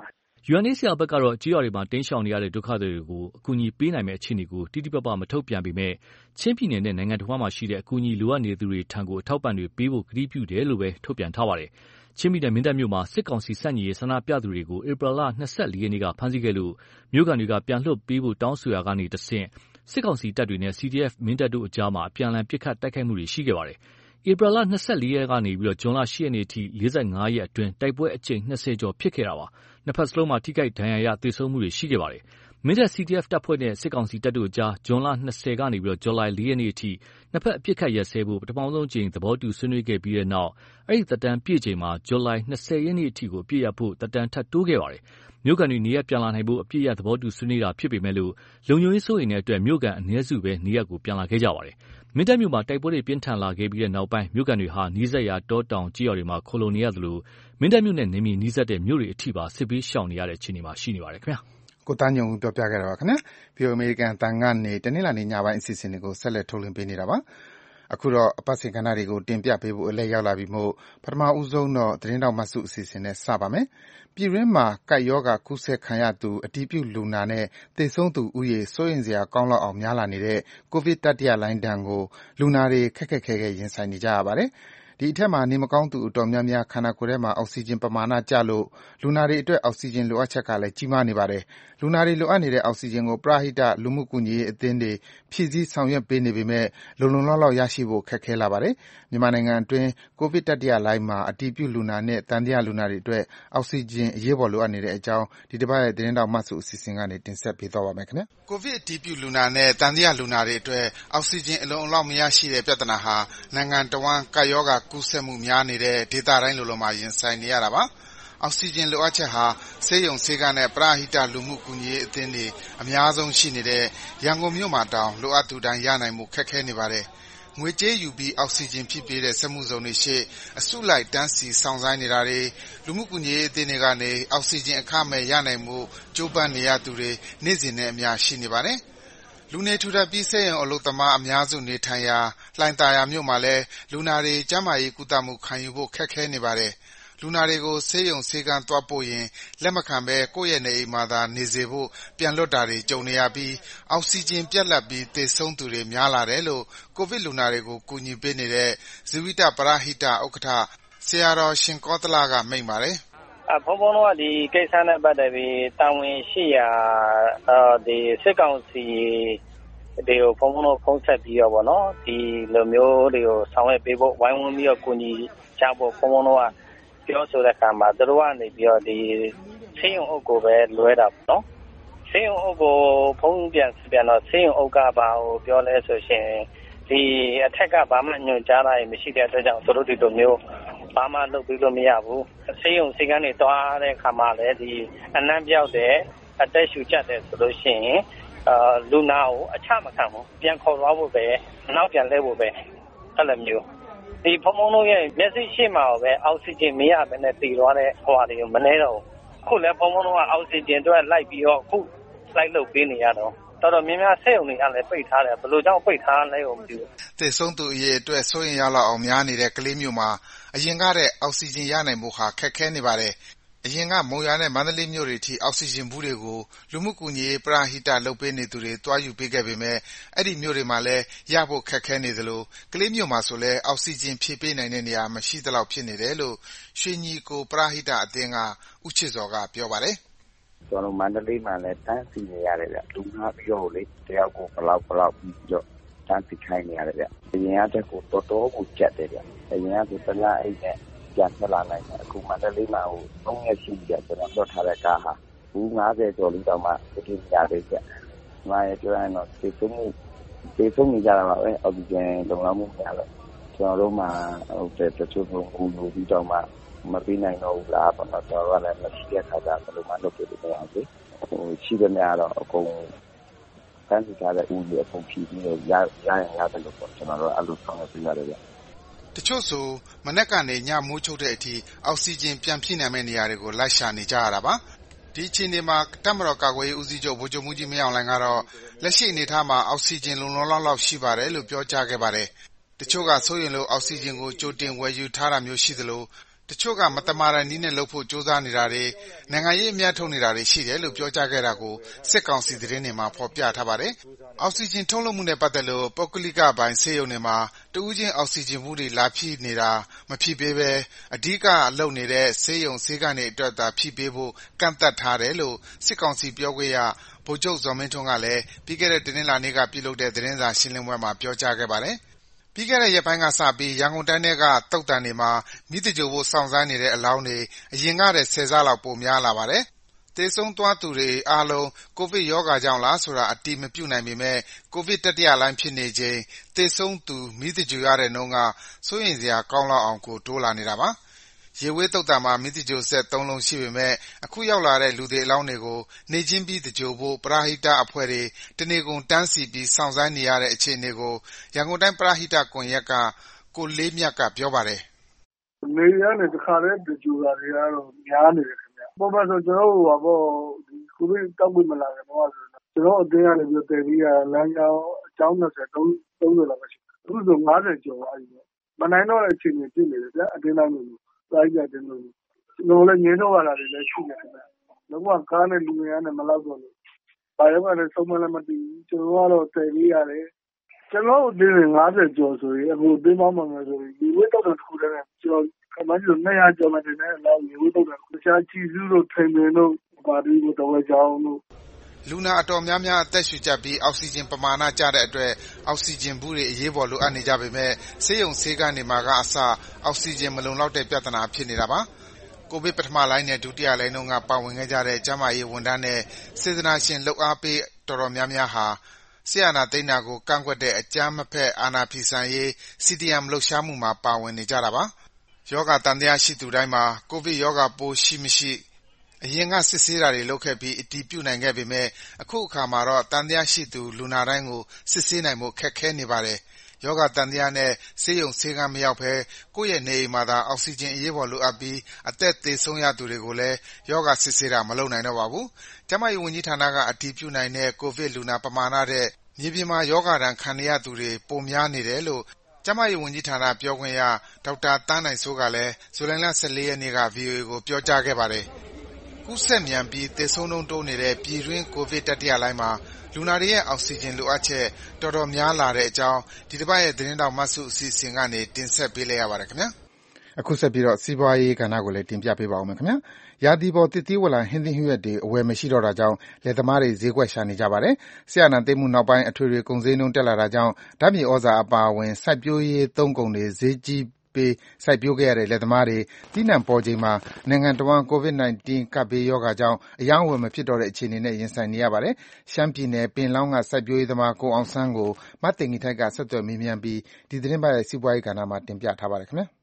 UNHCR ဘက်ကတော့ကျေးရွာတွေမှာတိမ်းရှောင်နေရတဲ့ဒုက္ခသည်တွေကိုအကူအညီပေးနိုင်မယ့်အခြေအနေကိုတိတိပပမထုတ်ပြန်ပေမဲ့ချင်းပြည်နယ်နဲ့နိုင်ငံတော်မှာရှိတဲ့အကူအညီလိုအပ်နေသူတွေထံကိုအထောက်ပံ့တွေပေးဖို့ကတိပြုတယ်လို့ပဲထုတ်ပြန်ထားပါတယ်။ချင်းပြည်နယ်မင်းတပ်မြို့မှာစစ်ကောင်စီစန့်ကျင်ရေးဆန္ဒပြသူတွေကိုဧပြီလ24 ရက်နေ့ကဖမ်းဆီးခဲ့လို့မြို့ကန်တွေကပြန်လွှတ်ပေးဖို့တောင်းဆိုရာကနေတဆင့်စစ်ကောင်စီတပ်တွေနဲ့ CDF မင်းတပ်တို့အကြားမှာအပြန်အလှန်ပစ်ခတ်တိုက်ခိုက်မှုတွေရှိခဲ့ပါတယ်။ဧပြီလ24 ရက်ကနေဇွန်လ10 ရက်နေ့အထိ45 ရက်အတွင်းတိုက်ပွဲအကြိမ်20ကျော်ဖြစ်ခဲ့တာပါ။နှစ်ဖက်စလုံးမှာထိခိုက်ဒဏ်ရာရသေဆုံးမှုတွေရှိခဲ့ပါတယ်။မင်းတပ် CDF တပ်ဖွဲ့နဲ့စစ်ကောင်စီတပ်တို့အကြားဇွန်လ20ကနေဇူလိုင်4 ရက်နေ့အထိနှစ်ဖက်အပစ်ခတ်ရပ်စဲဖို့ပထမဆုံးကြိမ်သဘောတူဆွေးနွေးခဲ့ပြီးတဲ့နောက်အဲ့ဒီသက်တမ်းပြည့်ချိန်မှာဇူလိုင်20 ရက်နေ့အထိကိုအပြည့်ရဖို့သက်တမ်းထပ်တိုးခဲ့ပါတယ်။မြို့ကန်တွေနေရပ်ပြန်လာနိုင်ဖို့အပြည့်ရသဘောတူဆွေးနွေးတာဖြစ်ပေမဲ့လို့လုံခြုံရေးစိုးရိမ်တဲ့အတွက်မြို့ကန်အနည်းစုပဲနေရပ်ကိုပြန်လာခဲ့ကြပါတယ်။မင်းတပ်မြို့မှာတိုက်ပွဲတွေပြင်းထန်လာခဲ့ပြီးတဲ့နောက်ပိုင်းမြို့ကန်တွေဟာနီးစပ်ရာတောတောင်ကြေးရွာတွေမှာခိုလုံနေရသလိုမင်းတပ်မြို့နဲ့နေမီနီးစပ်တဲ့မြို့တွေအထိပါစစ်ပေးရှောင်နေရတဲ့အခြေအနေမှာရှိနေပါတယ်ခင်ဗျာ။ကိုတန်းညုံပြောပြခဲ့တာပါခင်ဗျာ။ပြည်အမေရိကန်တန်ကနေတနင်္လာနေ့ညပိုင်းအစီအစဉ်တွေကိုဆက်လက်ထုတ်လွှင့်ပေးနေတာပါ။အခုတော့အပတ်စဉ်ကဏ္ဍတွေကိုတင်ပြပေးဖို့အလဲရောက်လာပြီမို့ပထမဦးဆုံးတော့သတင်းတော်မှတ်စုအစီအစဉ်နဲ့စပါမယ်။ပြည်ရင်းမှာကပ်ရောဂါကူးစက်ခံရသူအတည်ပြုလူနာနဲ့သေဆုံးသူဦးရေစိုးရိမ်စရာကောင်းလောက်အောင်များလာနေတဲ့ကိုဗစ်တတိယလှိုင်းဒဏ်ကိုလူနာတွေခက်ခက်ခဲခဲရင်ဆိုင်နေကြရပါတယ်။ဒီအထက်မှာနေမကောင်းသူအတော်များများခန္ဓာကိုယ်ထဲမှာအောက်ဆီဂျင်ပမာဏကျလို့လူနာတွေအတွက်အောက်ဆီဂျင်လိုအပ်ချက်ကလည်းကြီးမားနေပါတယ်။လူနာတွေလိုအပ်နေတဲ့အောက်ဆီဂျင်ကိုပရဟိတလူမှုကူညီရေးအသင်းတွေဖြည့်ဆည်းဆောင်ရွက်ပေးနေပေမဲ့လုံလုံလောက်လောက်ရရှိဖို့ခက်ခဲလာပါတယ်။မြန်မာနိုင်ငံအတွင်းကိုဗစ်တတိယလှိုင်းမှာအတည်ပြုလူနာနဲ့သံသယလူနာတွေအတွက်အောက်ဆီဂျင်အရေးပေါ်လိုအပ်နေတဲ့အကြောင်းဒီတစ်ပတ်ရဲ့သတင်းတော်မှတ်စုအစီအစဉ်ကနေတင်ဆက်ပေးသွားပါမယ်ခင်ဗျာ။ကိုဗစ်အတည်ပြုလူနာနဲ့သံသယလူနာတွေအတွက်အောက်ဆီဂျင်အလုံအလောက်မရရှိတဲ့ပြဿနာဟာနိုင်ငံတော်ဝန်ကပ်ရောဂါကူးစက်မှုများနေတဲ့ဒေသတိုင်းလိုလိုမှာရင်ဆိုင်နေရတာပါ။အောက်ဆီဂျင်လိုအပ်ချက်ဟာဆေးရုံဆေးခန်းနဲ့ပရဟိတလူမှုကူညီရေးအသင်းတွေအများဆုံးရှိနေတဲ့ရန်ကုန်မြို့မှာတောင်လိုအပ်သူတိုင်းရနိုင်မှုခက်ခဲနေပါတယ်။ငွေကြေးယူပြီးအောက်ဆီဂျင်ဖြည့်ပေးတဲ့စက်မှုဇုန်တွေရှေ့အစုလိုက်တန်းစီစောင့်ဆိုင်းနေတာတွေလူမှုကူညီရေးအသင်းတွေကနေအောက်ဆီဂျင်အခမဲ့ရနိုင်မှုကြိုးပမ်းနေရသူတွေနေ့စဉ်နဲ့အများရှိနေပါတယ်။လူနေထူထပ်ပြီးဆေးရုံအလုပ်သမားအများစုနေထိုင်ရာလှိုင်သာယာမြို့မှာလည်းလူနာတွေကျန်းမာရေးကုသမှုခံယူဖို့ခက်ခဲနေပါတယ်။လူနာတွေကိုဆေးရုံဆေးခန်းသွားပို့ရင်လက်မခံဘဲကိုယ့်ရဲ့နေအိမ်မှာသာနေစေဖို့ပြန်လွှတ်တာတွေကြုံနေရပြီးအောက်ဆီဂျင်ပြတ်လပ်ပြီးသေဆုံးသူတွေများလာတယ်လို့ကိုဗစ်လူနာတွေကိုကူညီပေးနေတဲ့ဇီဝိတပရဟိတဥက္ကဋ္ဌဆရာတော်ရှင်ကောသလကမိန့်ပါတယ်ဘုန်းဘုန်းတို့ကဒီကိစ္စနဲ့ပတ်သက်ပြီးတာဝန်ရှိရာဒီစစ်ကောင်စီတွေကိုဘုန်းဘုန်းတို့ဖုံးဆက်ပြီးတော့ဗောနော်ဒီလိုမျိုးတွေကိုဆောင်ရွက်ပေးဖို့ဝိုင်းဝန်းပြီးတော့ကူညီကြဖို့ဘုန်းဘုန်းတို့ကပြောဆိုတဲ့အခါမှာသူတို့ကနေပြီးတော့ဒီဆေးရုံအုပ်ကိုပဲလွဲတာပေါ့နော်ဆေးရုံအုပ်ကိုဖုံးပြန်တော့ဆေးရုံအုပ်ကဘာကိုပြောလဲဆိုရှင်ဒီအထက်ကဘာမှညွှန်ကြားတာမရှိတဲ့အတွက်ကြောင့်သူတို့ဒီလိုမျိုးဘာမှလုပ်ပြီးလို့မရဘူးဆေးရုံဆေးကန်းတွေတွားတဲ့အခါမှာလည်းဒီအနံ့ပြောက်တဲ့အသက်ရှူကျတယ်ဆိုလို့ရှိရင်လူနာကိုအချမခံဘူးပြန်ခေါ်သွားဖို့ပဲနောက်ပြန်လဲဖို့ပဲအဲ့လိုမျိုးဒီဖုံဖုံတို့ရဲ့မျက်စိရှိမှပဲအောက်ဆီဂျင်မရဘဲနဲ့တည်သွားတဲ့ဟိုဟာတွေကိုမနှဲတော့ခုလည်းဖုံဖုံတို့ကအောက်ဆီဂျင်တွေလိုက်ပြီးတော့ခုလိုက်လုပ်ပေးနေရတော့တော်တော်များများဆေးရုံတွေကလည်းပိတ်ထားတယ်ဘယ်လိုကြောင့်ပိတ်ထားလဲကိုမသိဘူးသေဆုံးသူအရေးအတွက်စိုးရင်ရလောက်အောင်များနေတဲ့ကလေးမျိုးမှာအရင်ကတဲ့အောက်ဆီဂျင်ရနိုင်မှုဟာခက်ခဲနေပါတယ်အရင်ကမုံရွာနဲ့မန္တလေးမြို့တွေထိအောက်ဆီဂျင်ဘူးတွေကိုလူမှုကူညီရေးပရဟိတလုပ်ပေးနေသူတွေတွားယူပေးခဲ့ပေမဲ့အဲ့ဒီမြို့တွေမှာလည်းရဖို့ခက်ခဲနေသလိုကလေးမြို့မှာဆိုလဲအောက်ဆီဂျင်ဖြည့်ပေးနိုင်တဲ့နေရာမရှိသလောက်ဖြစ်နေတယ်လို့ရွှေညီကိုပရဟိတအသင်းကဦးချစ်စောကပြောပါတယ်ကျွန်တော်မန္တလေးမှာလည်းတန်းစီနေရတယ်ဗျလူငါပြီးတော့လေတယောက်ကိုဘလောက်ပြီးတော့တန်းစီခိုင်းနေရတယ်ဗျအရင်ကတည်းကတော်တော်ကိုကြက်တယ်ဗျအရင်ကတလားအိတ်နဲ့ပြန်ဆက်လာနိုင်တယ်အခုမန္တလေးမှာဟို3ရက်ရှိပြီကျွန်တော်လွှတ်ထားတဲ့ကားဟာဘူး90ကျော်လေးတောင်မှတတိယရတယ်ဗျ။မာရဲ့ပြောရရင်တော့သေဆုံးနေကြတာပါပဲအောက်ဆီဂျင်လုံလောက်မှုများတော့ကျွန်တော်တို့မှာဟုတ်တယ်တချို့ကိုလူပြီးတော့မှမပြီးနိုင်တော့ဘူးလားပေါ့နော်ကျွန်တော်ကလည်းမရှိတဲ့ခါကျဘယ်လိုမှလုပ်ပြလို့မရဘူး။ဟိုရှိတဲ့များတော့အကုန်တန်းစီထားတဲ့ဦးကြီးအကုန်ဖြီးပြီးတော့ရရင်ရတယ်လို့ပေါ့ကျွန်တော်တို့အဲ့လိုဆောင်ရွက်ပြရတယ်ဗျ။တချို့ဆိုမနက်ကနေညမိုးချုပ်တဲ့အထိအောက်ဆီဂျင်ပြန်ဖြည့်နိုင်မယ့်နေရာတွေကိုလိုက်ရှာနေကြရတာပါဒီအချိန်ဒီမှာတပ်မတော်ကာကွယ်ရေးဦးစီးချုပ်ဗိုလ်ချုပ်မှူးကြီးမင်းအောင်လှိုင်ကတော့လက်ရှိအနေအထားမှာအောက်ဆီဂျင်လုံလောက်ရှိပါတယ်လို့ပြောကြားခဲ့ပါတယ်တချို့ကစိုးရင်လို့အောက်ဆီဂျင်ကိုကြိုတင်ဝယ်ယူထားတာမျိုးရှိသလိုတချို့ကမသမာတဲ့နည်းနဲ့လုပ်ဖို့ကြိုးစားနေတာတွေ၊နိုင်ငံရေးအမြတ်ထုတ်နေတာတွေရှိတယ်လို့ပြောကြားခဲ့တာကိုစစ်ကောင်စီသတင်းတွေမှာဖော်ပြထားပါတယ်။အောက်ဆီဂျင်ထုတ်လုပ်မှုနဲ့ပတ်သက်လို့ပုဂ္ဂလိကပိုင်ဆေးရုံတွေမှာတဦးချင်းအောက်ဆီဂျင်ဘူးတွေလာဖြည့်နေတာမဖြည့်ပေးဘဲအဓိကလုပ်နေတဲ့ဆေးရုံဆေးခန်းတွေအတွက်သာဖြည့်ပေးဖို့ကန့်သတ်ထားတယ်လို့စစ်ကောင်စီပြောခွင့်ရဗိုလ်ချုပ်ဇော်မင်းထွန်းကလည်းပြီးခဲ့တဲ့တနင်္လာနေ့ကပြုလုပ်တဲ့သတင်းစာရှင်းလင်းပွဲမှာပြောကြားခဲ့ပါတယ်။ပြီးခဲ့တဲ့ရက်ပိုင်းကစပြီးရန်ကုန်တိုင်းထဲကသုဿန်တွေမှာမီးသင်္ဂြိုဟ်ဖို့စောင့်ဆိုင်းနေတဲ့အလောင်းတွေအရင်ကထက်10 ဆလောက်ပိုများလာပါတယ်။သေဆုံးသွားသူတွေအားလုံးကိုဗစ်ရောဂါကြောင့်လားဆိုတာအတည်မပြုနိုင်ပေမယ့်ကိုဗစ်တတိယလှိုင်းဖြစ်နေချိန်သေဆုံးသူမီးသင်္ဂြိုဟ်ရတဲ့နှုန်းကစိုးရိမ်စရာကောင်းလောက်အောင်ကိုတိုးလာနေတာပါ။ရေဝေးသုဿန်မှာမီးသင်္ဂြိုဟ်စက်3လုံးရှိပေမယ့်အခုရောက်လာတဲ့လူသေအလောင်းတွေကိုနေ့ချင်းပြီးသင်္ဂြိုဟ်ဖို့ပရဟိတအဖွဲ့တွေတနေကုန်တန်းစီပြီးစောင့်ဆိုင်းနေရတဲ့အခြေအနေကိုရန်ကုန်တိုင်းပရဟိတကွန်ရက်ကကိုလေးမြတ်ကပြောပါတယ်။နေရတဲ့တခါတည်းသင်္ဂြိုဟ်တာတွေကတော့များနေတယ်ခင်ဗျ။ပုံမှန်ဆိုကျွန်တော်တို့ကိုဗစ်တောက်ပြီးမလာခင်တော့ဆိုကျွန်တော်အတင်းကနေပြီးတည်ပြီးရလမ်းကြောင်းအကြောင်း20 30လောက်ပဲရှိတယ်။အခုဆို50ကျော်သွားပြီပေါ့။မနိုင်တော့တဲ့အခြေအနေဖြစ်နေတယ်ဗျအတင်းတိုင်းလို့တိုင်းကြတယ်လို့ကျွန်တော်လည်းငင်းတော့ရတာတွေလည်းရှိနေတယ်ဗျ။လုံးဝကားနဲ့လူငယ်နဲ့မလောက်တော့လို့ဘာရောကလည်းဆုံးမလည်းမတည်ဘူးကျွန်တော်ကတော့တည်ပြီးရတယ်ကျွန်တော်အတင်း50ကျော်ဆိုရင်အခုတင်းပေါင်းမှမယ်ဆိုရင်ဒီဝိတုတ်တစ်ခုတည်းနဲ့ကျွန်တော်ခမကြီး200ကျော်မှတင်တဲ့အလောက်ဒီဝိတုတ်တစ်ခြားချီစုတို့ထိန်ပင်တို့ပါတီတို့တော့ကြောင်းတို့လူနာအတော်များများအသက်ရှူကြပြီးအောက်ဆီဂျင်ပမာဏကျတဲ့အတွက်အောက်ဆီဂျင်ဘူးတွေအရေးပေါ်လိုအပ်နေကြပေမဲ့ဆေးရုံဆေးခန်းတွေမှာကအစအောက်ဆီဂျင်မလုံလောက်တဲ့ပြဿနာဖြစ်နေတာပါ။ကိုဗစ်ပထမလှိုင်းနဲ့ဒုတိယလှိုင်းတုန်းကပါဝင်ခဲ့ကြတဲ့ကျန်းမာရေးဝန်ထမ်းနဲ့စေတနာရှင်လုပ်အားပေးတော်တော်များများဟာစစ်အာဏာသိမ်းတာကိုကန့်ကွက်တဲ့အကြမ်းမဖက်အာဏာဖီဆန်ရေး CDM လှုပ်ရှားမှုမှာပါဝင်နေကြတာပါ။ရောဂါသံသယရှိသူတိုင်းမှာကိုဗစ်ရောဂါပိုးရှိမရှိအရင်ကစစ်ဆေးတာတွေလုပ်ခဲ့ပြီးအတည်ပြုနိုင်ခဲ့ပေမယ့်အခုအခါမှာတော့သံသယရှိသူလူနာတိုင်းကိုစစ်ဆေးနိုင်ဖို့ခက်ခဲနေပါတယ်။ရောဂါသံသယနဲ့ဆေးရုံဆေးခန်းမရောက်ဘဲကိုယ့်ရဲ့နေအိမ်မှာသာအောက်ဆီဂျင်အရေးပေါ်လိုအပ်ပြီးအသက်သေဆုံးရသူတွေကိုလည်းရောဂါစစ်ဆေးတာမလုပ်နိုင်တော့ပါဘူး။ကျန်းမာရေးဝန်ကြီးဌာနကအတည်ပြုနိုင်တဲ့ကိုဗစ်လူနာပမာဏထက်မြေပြင်မှာရောဂါဒဏ်ခံနေရသူတွေပိုများနေတယ်လို့ကျန်းမာရေးဝန်ကြီးဌာနပြောခွင့်ရဒေါက်တာသန်းနိုင်စိုးကလည်းဇူလိုင်လ14ရက်နေ့က VOA ကိုပြောကြားခဲ့ပါတယ်။ကူးစက်မြန်ပြီးသေဆုံးနှုန်းတိုးနေတဲ့ပြည်တွင်းကိုဗစ်တတိယလှိုင်းမှာလူနာတွေရဲ့အောက်ဆီဂျင်လိုအပ်ချက်တော်တော်များလာတဲ့အကြောင်းဒီတစ်ပတ်ရဲ့သတင်းတောက်မတ်စုအစီအစဉ်ကနေတင်ဆက်ပေးလိုက်ရပါတယ်ခင်ဗျာ။အခုဆက်ပြီးတော့စီးပွားရေးကဏ္ဍကိုလည်းတင်ပြပေးပါဦးမယ်ခင်ဗျာ။ရာသီပေါ်သစ်သီးဝလံဟင်းသီးဟင်းရွက်တွေအဝယ်မရှိတော့တာကြောင့်လယ်သမားတွေဈေးကွက်ရှာနေကြပါတယ်။ဆရာနာသိမ်းမှုနောက်ပိုင်းအထွေထွေကုန်ဈေးနှုန်းတက်လာတာကြောင့်ဓာတ်မြေဩဇာအပါအဝင်စိုက်ပျိုးရေးသုံးကုန်တွေဈေးကြီးပေးစိုက်ပျိုးခဲ့ရတဲ့လယ်သမားတွေသီးနှံပေါ်ချိန်မှာနိုင်ငံတော်ဝန် COVID-19 ကပ်ဘေးရောဂါကြောင့်အယောင်းအဝယ်မဖြစ်တော့တဲ့အခြေအနေနဲ့ရင်ဆိုင်နေရပါတယ်။ရှမ်းပြည်နယ်ပင်လောင်းကစိုက်ပျိုးရေးသမားကိုအောင်ဆန်းကိုမသိင်္ဂီထိုက်ကဆက်သွယ်မေးမြန်းပြီးဒီသတင်းပတ်ရဲ့စီးပွားရေးကဏ္ဍမှာတင်ပြထားပါတယ်ခင်ဗျာ။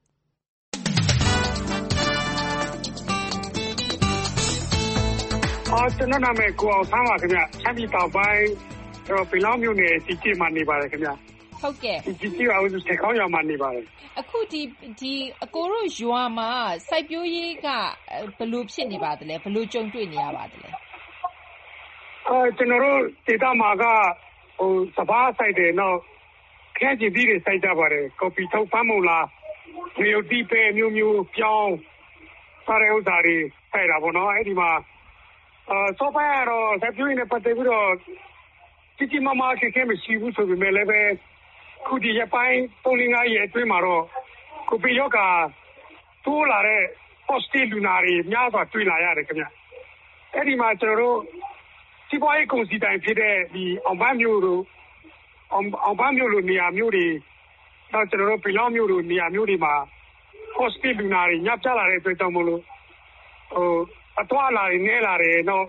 ကျွန်တော်နာမည်ကိုအောင်ဆန်းပါခင်ဗျ။ရှမ်းပြည်တောင်ပိုင်းပင်လောင်းမြို့နယ်ကြီးကြီးမှာနေပါတယ်ခင်ဗျ။ဟုတ်ကဲ့ကြီးကြီးအောင်စကောင်းရွာမှာနေပါတယ်အခုဒီအကိုတို့ရွာမှာစိုက်ပျိုးရေးကဘယ်လိုဖြစ်နေပါသလဲဘယ်လိုကြုံတွေ့နေရပါသလဲကျွန်တော်တို့ဒေသမှာကစပါးစိုက်တယ်နောက်ခဲကျင်သီးတွေစိုက်ကြပါတယ်ကော်ဖီထုတ်ပန်းမုံလာနေုပ်တီးပဲမျိုးမျိုးပြောင်းစားတဲ့ဥစ္စာတွေစိုက်တာပေါ့နော်အဲ့ဒီမှာစောပိုင်းကတော့စိုက်ပျိုးရေးနဲ့ပတ်သက်ပြီးတော့ကြီးကြီးမားမားခက်ခဲမရှိဘူးဆိုပေမဲ့လည်းပဲခုဒီရပိုင်း3-5ရက်အတွင်းမှာတော့ကိုဗစ်ရောဂါတိုးလာတဲ့ positive လူနာတွေများစွာတွေ့လာရတယ်ခင်ဗျအဲ့ဒီမှာကျွန်တော်တို့စီးပွားရေးကုန်စည်တိုင်းဖြစ်တဲ့ဒီအောင်ပန်းမျိုးတို့အောင်ပန်းမျိုးလိုနေရာမျိုးတွေတော့ကျွန်တော်တို့ပင်လောင်းမျိုးလိုနေရာမျိုးတွေမှာ positive လူနာတွေညပ်ကြလာတဲ့အတွက်ကြောင့်မလို့အထွားလာတွေနဲလာတယ်တော့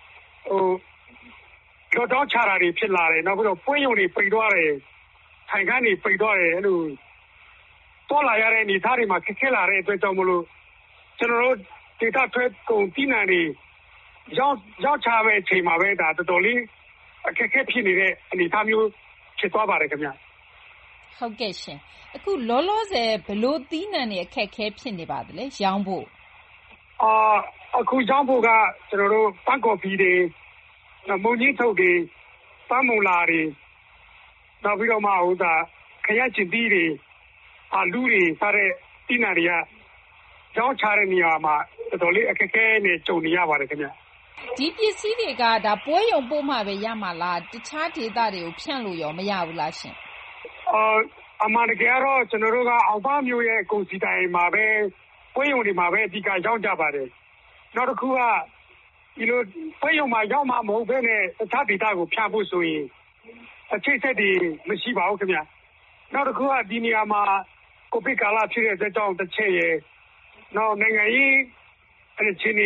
တော့ချတာတွေဖြစ်လာတယ်နောက်ပြီးတော့ပွင့်ရုံတွေပိတ်သွားတယ်ထိုင်ခန်းတွေပိတ်သွားတယ်အဲ့လိုတော်လာရတဲ့နေသားတွေမှာခက်ခဲလာတဲ့အတွက်ကြောင့်မလို့ကျွန်တော်တို့ဒေတာထွက်ကုန်ပြည်နယ်တွေရောက်ချမဲ့အချိန်မှာပဲဒါတော်တော်လေးအခက်အခဲဖြစ်နေတဲ့အနေအထားမျိုးဖြစ်သွားပါတယ်ခင်ဗျဟုတ်ကဲ့ရှင်အခုလောလောဆယ်ဘလို့သီးနှံတွေအခက်အခဲဖြစ်နေပါသလဲရောင်းဖို့အခုရောင်းဖို့ကကျွန်တော်တို့ပန်းကော်ဖီတွေမုံကြီးထုတ်တွေပန်းမုံလာတွေနောက်ပြီးတော့မှခရချင်သီးတွေလူတွေစားတဲ့သီးနှံတွေကရောင်းချတဲ့နေရာမှာတော်တော်လေးအခက်အခဲနဲ့ကြုံနေရပါတယ်ခင်ဗျ။ဒီပစ္စည်းတွေကဒါပွဲရုံပို့မှပဲရမှာလားတခြားဒေသတွေကိုဖြန့်လို့ရောမရဘူးလားရှင်အမှန်တကယ်တော့ကျွန်တော်တို့ကအောင်ပါမျိုးရဲ့ကုန်စည်တိုင်းမှာပဲပွဲရုံတွေမှာပဲအဓိကရောင်းကြပါတယ်နောက်တစ်ခုကဒီလိုပွဲရုံမှာရောက်မှမဟုတ်ဘဲနဲ့တခြားဒေသကိုဖြန့်ဖို့ဆိုရင်အခြေဆက်တွေမရှိပါဘူးခင်ဗျနောက်တစ်ခုကဒီနေရာမှာကိုဗစ်ကာလဖြစ်တဲ့အတွက်ကြောင့်တစ်ချက်ရယ်နောက်နိုင်ငံရေးအခြေအနေ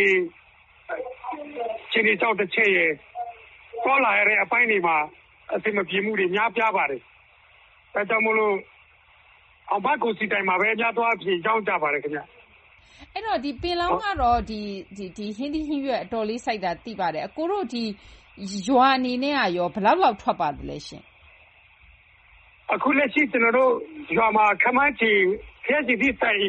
ကြောင့်တစ်ချက်ရယ်ပေါ်လာရတဲ့အပိုင်းတွေမှာအသိမပြေမှုတွေများပြားပါတယ်ဒါကြောင့်မလို့အောင်ပါကိုစီတိုင်းမှာပဲများသွားဖြစ်ကြောင်းကြပါတယ်ခင်ဗျအဲ့တော့ဒီပင်လောင်းကတော့ဒီဟင်းသီးဟင်းရွက်အတော်လေးစိုက်တာသိပါတယ်အကိုတို့ဒီရွာအနေနဲ့ရောဘယ်လောက်ထွက်ပါတယ်လဲရှင်အခုလက်ရှိကျွန်တော်တို့ရွာမှာခမန်းချီဖျက်စီသီးစိုက်က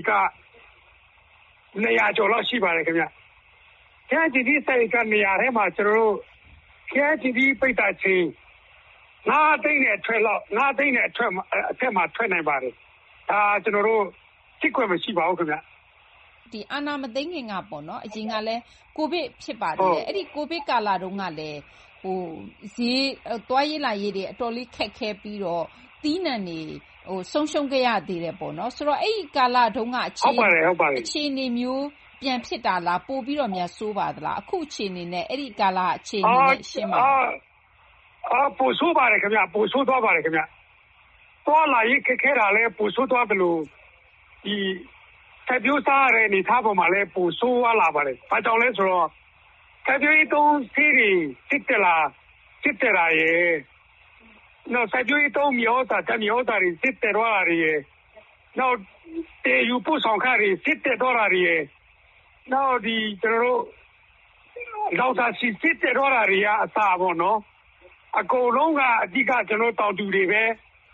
200ကျော်လောက်ရှိပါတယ်ခင်ဗျဖျက်စီသီးစိုက်က200ထဲမှာကျွန်တော်တို့ဖျက်စီသီးပိတ်တာချင်း9သိန်းနဲ့ထွက်လောက်9သိန်းနဲ့အထက်မှာထွက်နိုင်ပါတယ်ဒါကျွန်တော်တို့စိတ်ခွင့်မရှိပါဘူးခင်ဗျဒီအာနာမသိငင်ကပေါ့နော်အရင်ကလည်းကိုဗစ်ဖြစ်ပါတယ်အဲ့ဒီကိုဗစ်ကာလတုန်းကလည်းဈေးတွားရေးလာရေးတွေအတော်လေးခက်ခဲပြီးတော့တီးနှံနေဆုံးရှုံးခဲ့ရသေးတယ်ပေါ့နော်ဆိုတော့အဲ့ဒီကာလတုန်းကအခြေအနေမျိုးပြန်ဖြစ်တာလားပို့ပြီးတော့များဆိုးပါသလားအခုအခြေအနေနဲ့အဲ့ဒီကာလအခြေအနေနဲ့ရှင်းပါပို့ဆိုးပါတယ်ခင်ဗျပို့ဆိုးသွားပါတယ်ခင်ဗျသွားလာရေးခက်ခဲတာလဲပို့ဆိုးသွားတယ်လို့ဒီဆက်ပြိုးစားရတဲ့နေသားပေါ်မှာလဲပို့ဆိုးသွားလာပါတယ်ဘာကြောင့်လဲဆိုတော့ဆက်ပြိုးတုံးစီးတွေစစ်တလာရဲ့နော်ဆက်ပြိုးတုံးမျိုးသားတွေစစ်တယ်တော့ရရဲ့နော်တေယူပို့ဆောင်ခါတွေစစ်တယ်တော့ရရဲ့နော်ဒီကျွန်တော်တို့လောက်သာစစ်တယ်တော့ရရဲ့အစားပေါ့နော်အကုန်လုံးကအဓိကကျွန်တော်တောင်တူတွေနဲ့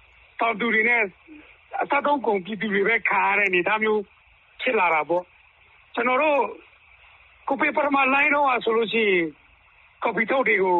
အသက်ဆုံးကုန်ပြည်သူတွေပဲခါရတဲ့နေသားမျိုးဖြစ်လာတာပေါ့ကျွန်တော်တို့ကိုပေပရမလိုင်းတော့ဆိုလို့ရှိရင်ကော်ပီထုတ်တွေကို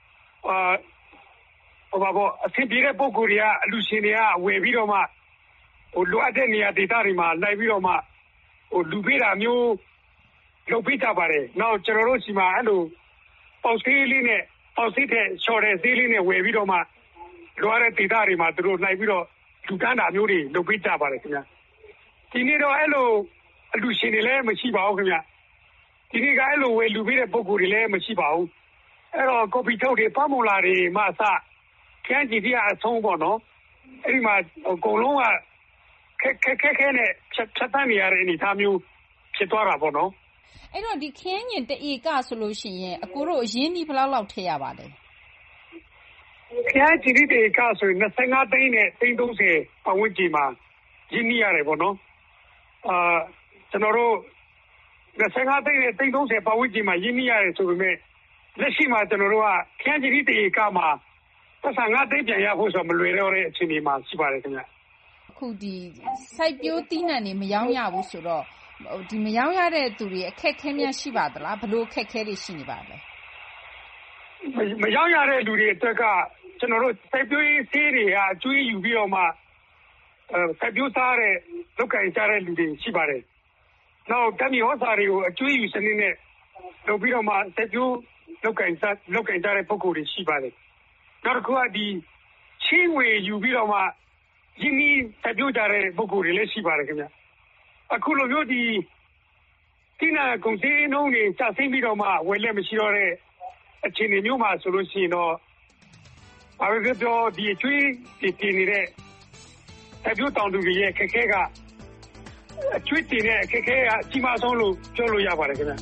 အဆင်ပြေတဲ့ပုံကိုယ်တွေကအလူရှင်တွေကဝယ်ပြီးတော့မှလိုအပ်တဲ့နေရာဒေသတွေမှာလိုက်ပြီးတော့မှလူပေးတာမျိုးလုပ်ပေးကြပါတယ်နောက်ကျွန်တော်တို့စီမှာအဲ့လိုပေါက်စီးလေးနဲ့ပေါက်စီးတဲ့ချော်တဲ့ဈေးလေးနဲ့ဝယ်ပြီးတော့မှလိုအပ်တဲ့ဒေသတွေမှာသူတို့လိုက်ပြီးတော့လူတန်းတာမျိုးတွေလုပ်ပေးကြပါတယ်ခင်ဗျဒီနေ့တော့အဲ့လိုအလူရှင်တွေလည်းမရှိပါဘူးခင်ဗျဒီနေ့ကအဲ့လိုဝယ်လူပေးတဲ့ပုံကိုယ်တွေလည်းမရှိပါဘူးအဲ့တော့ကော်ပီထုတ်တွေဖမူလာတွေမှအစခန်းကြီးကြီးအဆုံးပေါ့နော်အဲ့ဒီမှာအကုန်လုံးကခဲနဲ့ဖြတ်တန်းနေရတဲ့အနေအထားမျိုးဖြစ်သွားတာပေါ့နော်အဲ့တော့ဒီခင်းညင်တဧကဆိုလို့ရှိရင်အကိုတို့အရင်ဒီဘယ်လောက်ထည့်ရပါလဲခန်းကြီးတဧကဆိုရင်25သိန်းနဲ့30ပတ်ဝန်းကျင်မှာရင်းနှီးရတယ်ပေါ့နော်ကျွန်တော်တို့25သိန်းနဲ့30ပတ်ဝန်းကျင်မှာရင်းနှီးရတယ်ဆိုပေမဲ့လက်ရှိမှာကျွန်တော်တို့ကခန်းကြီးတဧကမှာပတ်စံ5သိန်းပြန်ရဖို့ဆိုမလွယ်တော့တဲ့အခြေအနေမှာရှိပါတယ်ခင်ဗျအခုဒီစိုက်ပျိုးသီးနှံတွေမရောင်းရဘူးဆိုတော့ဒီမရောင်းရတဲ့သူတွေအခက်ခဲများရှိပါသလားဘလို့အခက်ခဲတွေရှိနေပါလဲမရောင်းရတဲ့လူတွေအတွက်ကကျွန်တော်တို့စိုက်ပျိုးရေးဆေးတွေကအကျွေးယူပြီးတော့မှစိုက်ပျိုးစားတဲ့လောက်ကင်ကြတဲ့လူတွေရှိပါတယ်နောက်တမီဟောစာတွေကိုအကျွေးယူစနစ်နဲ့လုပ်ပြီးတော့မှစိုက်ပျိုးလောက်ကင်ကြတဲ့ပုံကိုယ်တွေရှိပါတယ်နောက်တစ်ခုကဒီချင်းငွေယူပြီးတော့မှရင်းနှီးစိုက်ပျိုးကြတဲ့ပုံကိုယ်တွေလည်းရှိပါတယ်ခင်ဗျအခုလိုမျိုးဒီနာကုန်စည်နှုန်းတွေကျဆင်းပြီးတော့မှဝယ်လက်မရှိတော့တဲ့အခြေအနေမျိုးမှာဆိုလို့ရှိရင်တော့ဘာပဲပြောဒီအကျွေးတင်နေတဲ့စိုက်ပျိုးတောင်သူတွေရဲ့ခက်ခဲကအကျွေးတင်တဲ့ခက်ခဲကအကြီးမားဆုံးလို့ပြောလို့ရပါတယ်ခင်ဗျ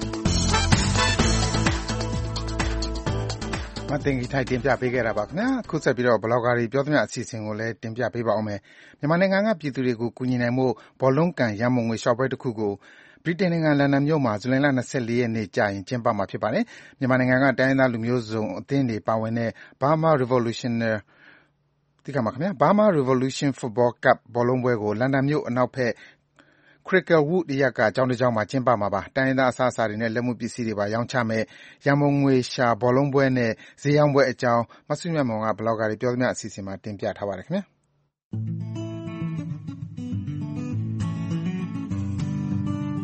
မတင်ကြီးထိုက်တင်ပြပေးခဲ့တာပါခင်ဗျာခုဆက်ပြီးတော့ဘလော့ဂါတွေပြောသမျှအစီအစဉ်ကိုလည်းတင်ပြပေးပါအောင်မယ်မြန်မာနိုင်ငံကပြည်သူတွေကိုကူညီနိုင်မှုဘောလုံးကန်ရန်ပုံငွေရှော့ပွဲတစ်ခုကိုဗြိတိန်နိုင်ငံလန်ဒန်မြို့မှာဇူလိုင်လ24ရက်နေ့ကြာရင်ကျင်းပမှာဖြစ်ပါတယ်မြန်မာနိုင်ငံကတိုင်းရင်းသားလူမျိုးစုံအသင်းတွေပါဝင်တဲ့ Burma Revolution Football Cup ဘောလုံးပွဲကိုလန်ဒန်မြို့အနောက်ဘက် Cricklewood အရပ်ကကျောင်းတစ်ကျောင်းမှာကျင်းပမှာပါ။တိုင်းရင်းသားအစားအစာတွေနဲ့လက်မှုပစ္စည်းတွေပါရောင်းချမယ့်ရန်ပုံငွေရှာဘောလုံးပွဲနဲ့ဈေးရောင်းပွဲအကြောင်းမစုမြတ်မွန်ကဘလော့ဂါတွေပြောသမျှအစီအစဉ်မှာတင်ပြထားပါတယ်ခင်ဗျာ။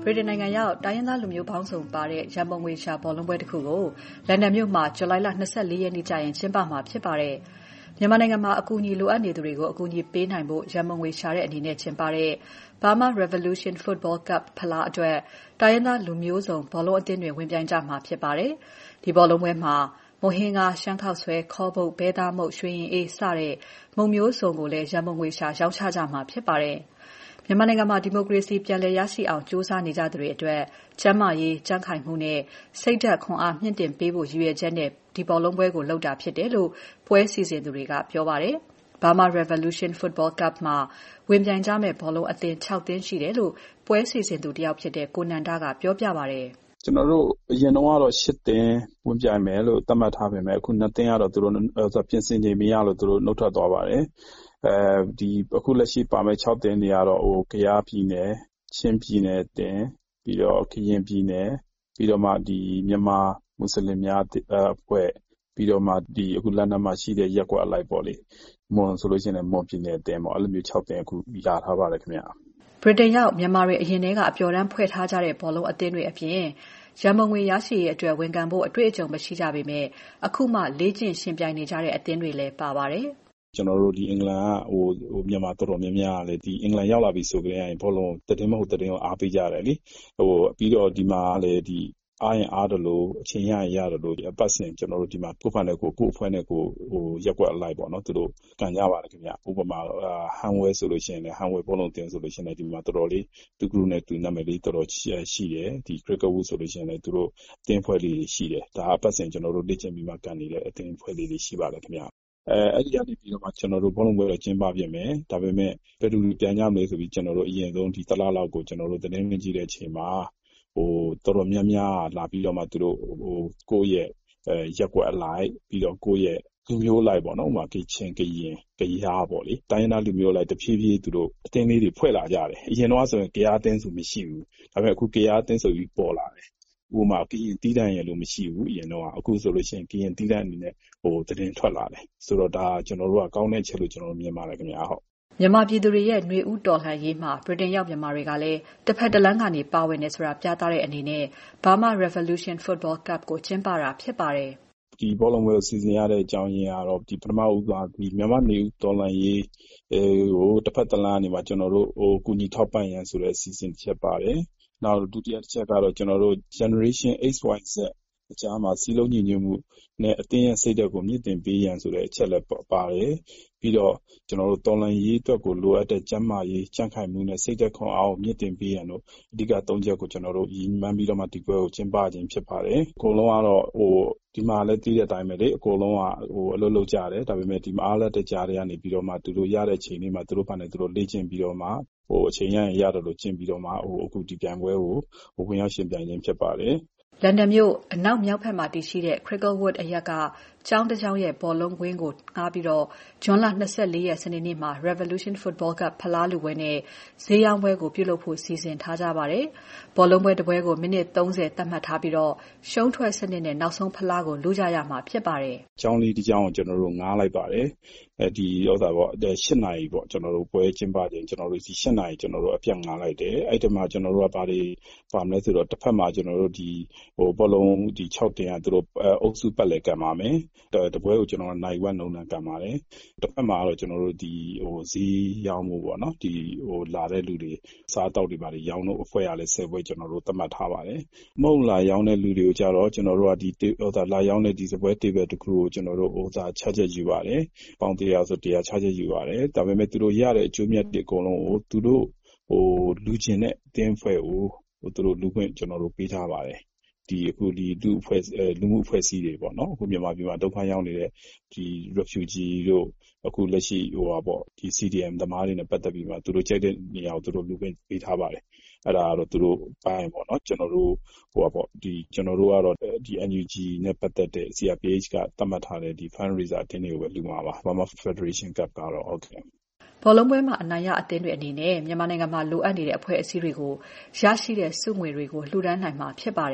ဗြိတိန်နိုင်ငံရောက်တိုင်းရင်းသားလူမျိုးပေါင်းစုံပါတဲ့ရန်ပုံငွေရှာဘောလုံးပွဲတစ်ခုကိုလန်ဒန်မြို့မှာဇူလိုင်လ 24 ရက်နေ့ကျရင်ကျင်းပမှာဖြစ်ပါတယ်။မြန်မာနိုင်ငံမှာအကူအညီလိုအပ်နေသူတွေကိုအကူအညီပေးနိုင်ဖို့ရန်ပုံငွေရှာတဲ့အနေနဲ့ကျင်းပတဲ့ Burma Revolution Football Cup ဖလားအတွက်တိုင်းရင်းသားလူမျိုးစုံဘောလုံးအသင်းတွေဝင်ပြိုင်ကြမှာဖြစ်ပါတယ်။ဒီဘောလုံးပွဲမှာမုံဟင်းကား၊ရှမ်းခေါက်ဆွဲ၊ခေါ်ပုတ်၊ဘဲသားမုန့်၊ရွှေရင်အေးစတဲ့မုန့်မျိုးစုံကိုလည်းရန်ပုံငွေရှာရောင်းချကြမှာဖြစ်ပါတယ်။မြန်မာနိုင်ငံမှာဒီမိုကရေစီပြန်လည်ရရှိအောင်ကြိုးစားနေကြသူတွေအတွက်ကျန်းမာရေး၊ကြံ့ခိုင်မှုနဲ့စိတ်ဓာတ်ခွန်အားမြှင့်တင်ပေးဖို့ရည်ရွယ်ချက်နဲ့ဒီဘောလုံးပွဲကိုလုပ်တာဖြစ်တယ်လို့ပွဲစီစဉ်သူတွေကပြောပါတယ်။ Burma Revolution Football Cup မှာဝင်ပြိုင်ကြမယ့်ဘောလုံးအသင်း 6 သင်းရှိတယ်လို့ပွဲစီစဉ်သူတယောက်ဖြစ်တဲ့ကိုနန္ဒကပြောပြပါတယ်။ကျွန်တော်တို့အရင်တော့8 သင်းဝင်ပြိုင်မယ်လို့သတ်မှတ်ထားပေမဲ့အခု2 သင်းကတော့သူတို့ပြင်ဆင်ချိန်မရလို့သူတို့နှုတ်ထွက်သွားပါတယ်။ဒီအခုလက်ရှိပါမယ့်6 သင်းတွေကတော့ကယားပြည်နယ်၊ချင်းပြည်နယ်အသင်းပြီးတော့ကရင်ပြည်နယ်ပြီးတော့မှဒီမြန်မာမွတ်စလင်များအဖွဲ့ပြီးတော့မှဒီအခုလန်ဒန်မှာရှိတဲ့ရက်ကွက်အလိုက်ပေါ့လေမွန်ဆိုလို့ရှိရင်မွန်ပြည်နယ်အသင်းပေါ့အဲ့လိုမျိုး6 သင်းအခုရထားပါတယ်ခင်ဗျာဗြိတိန်ရောက်မြန်မာတွေအရင်ထဲကအပျော်တမ်းဖွဲ့ထားကြတဲ့ဘောလုံးအသင်းတွေအပြင်ရန်ပုံငွေရရှိရေးအတွက်ဝန်ခံဖို့အတွေ့အကြုံမရှိကြပေမဲ့အခုမှလေ့ကျင့်ရှင်ပြိုင်နေကြတဲ့အသင်းတွေလည်းပါပါတယ်ကျွန်တော်တို့ဒီအင်္ဂလန်ကမြန်မာတော်တော်များများလည်းဒီအင်္ဂလန်ရောက်လာပြီဆိုကြရင်ဘောလုံးတည်င်းမဟုတ်တည်င်းကိုအားပေးကြတယ်လေပြီးတော့ဒီမှာလည်းဒီအားရင်အားတယ်လို့အချိန်ရရင်ရတယ်လို့အပတ်စဉ်ကျွန်တော်တို့ဒီမှာကိုယ်ဖန်တဲ့ကိုအဖွဲ့နဲ့ကိုရက်ကွက်အလိုက်ပေါ့နော်သူတို့ကန်ကြပါတယ်ခင်ဗျဥပမာဟန်ဝဲဆိုလို့ရှိရင်လည်းဟန်ဝဲဘောလုံးတင်ဆိုလို့ရှိရင်ဒီမှာတော်တော်လေးသူကလူနဲ့သူနာမည်လေးတော်တော်ရှိတယ်ဒီ cricket wood ဆိုလို့ရှိရင်လည်းသူတို့အသင်းဖွဲ့လေးရှိတယ်ဒါအပတ်စဉ်ကျွန်တော်တို့လေ့ကျင့်ပြီးမှကန်နေတဲ့အသင်းဖွဲ့လေးရှိပါတယ်ခင်ဗျအဲ့ဒီကနေပြီးတော့မှကျွန်တော်တို့ဘောလုံးပွဲတော့ကျင်းပပြင်မယ်ဒါပေမဲ့ဘယ်သူပြန်ကြမလဲဆိုပြီးကျွန်တော်တို့အရင်ဆုံးဒီတလားလောက်ကိုကျွန်တော်တို့သတင်းဝင်ကြည့်တဲ့အချိန်မှာတော်တော်များများလာပြီးတော့မှသူတို့ကိုယ့်ရဲ့ရက်ကွက်အလိုက်ပြီးတော့ကိုယ့်ရဲ့လူမျိုးလိုက်ပေါ့နော်ဥပမာကချင်းကရင်ကယားပေါ့လေတိုင်းရင်းသားလူမျိုးလိုက်တဖြည်းဖြည်းသူတို့အသင်းလေးတွေဖွဲ့လာကြတယ်အရင်တော့ဆိုရင်ကယားအသင်းဆိုမရှိဘူးဒါပေမဲ့အခုကယားအသင်းဆိုပြီးပေါ်လာတယ်ဥပမာကရင်တီးတန့်ရလို့မရှိဘူးအရင်တော့အခုဆိုလို့ရှိရင်ကရင်တီးတန့်အနေနဲ့သတင်းထွက်လာတယ်ဆိုတော့ဒါကျွန်တော်တို့ကကောင်းတဲ့ချက်လို့ကျွန်တော်တို့မြင်ပါတယ်ခင်ဗျာဟုတ်မြန်မာပြည်သူတွေရဲ့ຫນွေဦးတော်လှန်ရေးမှာဗြိတိန်ရောက်မြန်မာတွေကလည်းတစ်ဖက်တစ်လမ်းကနေပါဝင်နေဆိုတာပြသတဲ့အနေနဲ့ Burma Revolution Football Cup ကိုကျင်းပတာဖြစ်ပါတယ်။ဒီဘောလုံးပွဲကိုစီစဉ်ရတဲ့အကြောင်းရင်းကတော့ဒီပထမဦးစွာဒီမြန်မာຫນွေဦးတော်လှန်ရေးကိုတစ်ဖက်တစ်လမ်းကနေမှာကျွန်တော်တို့ကူညီထောက်ပံ့ရန်ဆိုတဲ့အစီအစဉ်တစ်ချက်ပါတယ်။နောက်ဒုတိယတစ်ချက်ကတော့ကျွန်တော်တို့ Generation XYZ အကြားမှာစီးလုံးညီညွတ်မှုနဲ့အသင်းရဲ့စိတ်ဓာတ်ကိုမြင့်တင်ပေးရန်ဆိုတဲ့အချက်လည်းပါတယ်ပြီးတော့ကျွန်တော်တို့တော်လှန်ရေးအတွက်ကိုလိုအပ်တဲ့ကျန်းမာရေးကြံ့ခိုင်မှုနဲ့စိတ်ဓာတ်ခွန်အားကိုမြင့်တင်ပေးရန်တို့အဓိက3ချက်ကိုကျွန်တော်တို့ရည်မှန်းပြီးတော့မှဒီပွဲကိုကျင်းပခြင်းဖြစ်ပါတယ်အကုန်လုံးကတော့ဒီမှာလည်းသိတဲ့အတိုင်းပဲလေအကုန်လုံးကအလုပ်လုပ်ကြတယ်ဒါပေမဲ့ဒီမှာအားလက်တကြားတွေကနေပြီးတော့မှသူတို့ရတဲ့ချိန်လေးမှာသူတို့ဘာနဲ့သူတို့လေ့ကျင့်ပြီးတော့မှအချိန်ရရင်ရတယ်လို့ကျင့်ပြီးတော့မှအခုဒီပြိုင်ပွဲကိုဝင်ရောက်ရှင်ပြိုင်ခြင်းဖြစ်ပါတယ်လန်ဒန်မြို့အနောက်မြောက်ဘက်မှာတည်ရှိတဲ့ Cricklewood အရပ်ကကျောင်းတစ်ကျောင်းရဲ့ဘောလုံးကွင်းကိုငှားပြီးတော့ဇွန်လ24ရက်စနေနေ့မှာ Revolution Football Cup ဖလားလူပွဲနဲ့ဈေးရောင်းပွဲကိုပြုလုပ်ဖို့စီစဉ်ထားကြပါတယ်။ဘောလုံးပွဲတစ်ပွဲကိုမိနစ်30သတ်မှတ်ထားပြီးတော့ရှုံးထွက်စနစ်နဲ့နောက်ဆုံးဖလားကိုလူကြရမှာဖြစ်ပါတယ်။ကျောင်းလေးတစ်ကျောင်းကိုကျွန်တော်တို့ငှားလိုက်ပါတယ်။ဒီဥစ္စာပေါ့8နာရီပေါ့ကျွန်တော်တို့ပွဲကျင်းပခြင်းကျွန်တော်တို့ဒီ8နာရီကျွန်တော်တို့အပြတ်ငှားလိုက်တယ်။အဲ့ဒီမှာကျွန်တော်တို့ကဘာတွေပါမလဲဆိုတော့တစ်ဖက်မှာကျွန်တော်တို့ဒီဘောလုံးဒီ6တင်ကသူတို့အုပ်စုပတ်လဲကံပါမယ်တပွဲကိုကျွန်တော်နိုင်ဝက်နှုံနှံကံပါတယ်တစ်ဖက်မှာတော့ကျွန်တော်တို့ဒီဈေးရောင်းမှုပေါ့နော်ဒီလာတဲ့လူတွေစားတောက်တွေပါတွေရောင်းလို့အဖွဲ့ရလဲ10ပွဲကျွန်တော်တို့သတ်မှတ်ထားပါတယ်မဟုတ်လာရောင်းတဲ့လူတွေကိုကြတော့ကျွန်တော်တို့ကဒီလာရောင်းတဲ့ဒီစပွဲတေးပဲတစ်ခုကိုကျွန်တော်တို့ချချက်ယူပါတယ်ပေါင်100ဆို100ချချက်ယူပါတယ်ဒါပေမဲ့သူတို့ရတဲ့အကျိုးမြတ်တွေအကုန်လုံးကိုသူတို့လူချင်းနဲ့အတင်းဖွဲ့ကိုသူတို့လူခွင့်ကျွန်တော်တို့ပေးထားပါတယ်ဒီအခုဒီလူမှုအဖွဲ့အစည်းတွေပေါ့နော်အခုမြန်မာပြည်မှာဒုက္ခရောက်နေတဲ့ဒီ refugee တို့အခုလက်ရှိပေါ့ဒီ CDM သမားတွေနဲ့ပတ်သက်ပြီးမှသူတို့ကြိုက်တဲ့နေရာကိုသူတို့လူခွင့်ပေးထားပါတယ်အဲ့ဒါကတော့သူတို့ပိုင်းပေါ့နော်ကျွန်တော်တို့ပေါ့ဒီကျွန်တော်တို့ကတော့ဒီ NUG နဲ့ပတ်သက်တဲ့ CRPH ကသတ်မှတ်ထားတဲ့ဒီ fundraiser အတင်းတွေကိုပဲလူမှာပါ Burma Federation Cup ကတော့ဟုတ်ကဲ့ဘောလုံးပွဲမှာအနိုင်ရအသင်းတွေအနေနဲ့မြန်မာနိုင်ငံမှာလိုအပ်နေတဲ့အဖွဲ့အစည်းတွေကိုရရှိတဲ့စုငွေတွေကိုလှူဒါန်းနိုင်မှာဖြစ်ပါတယ်။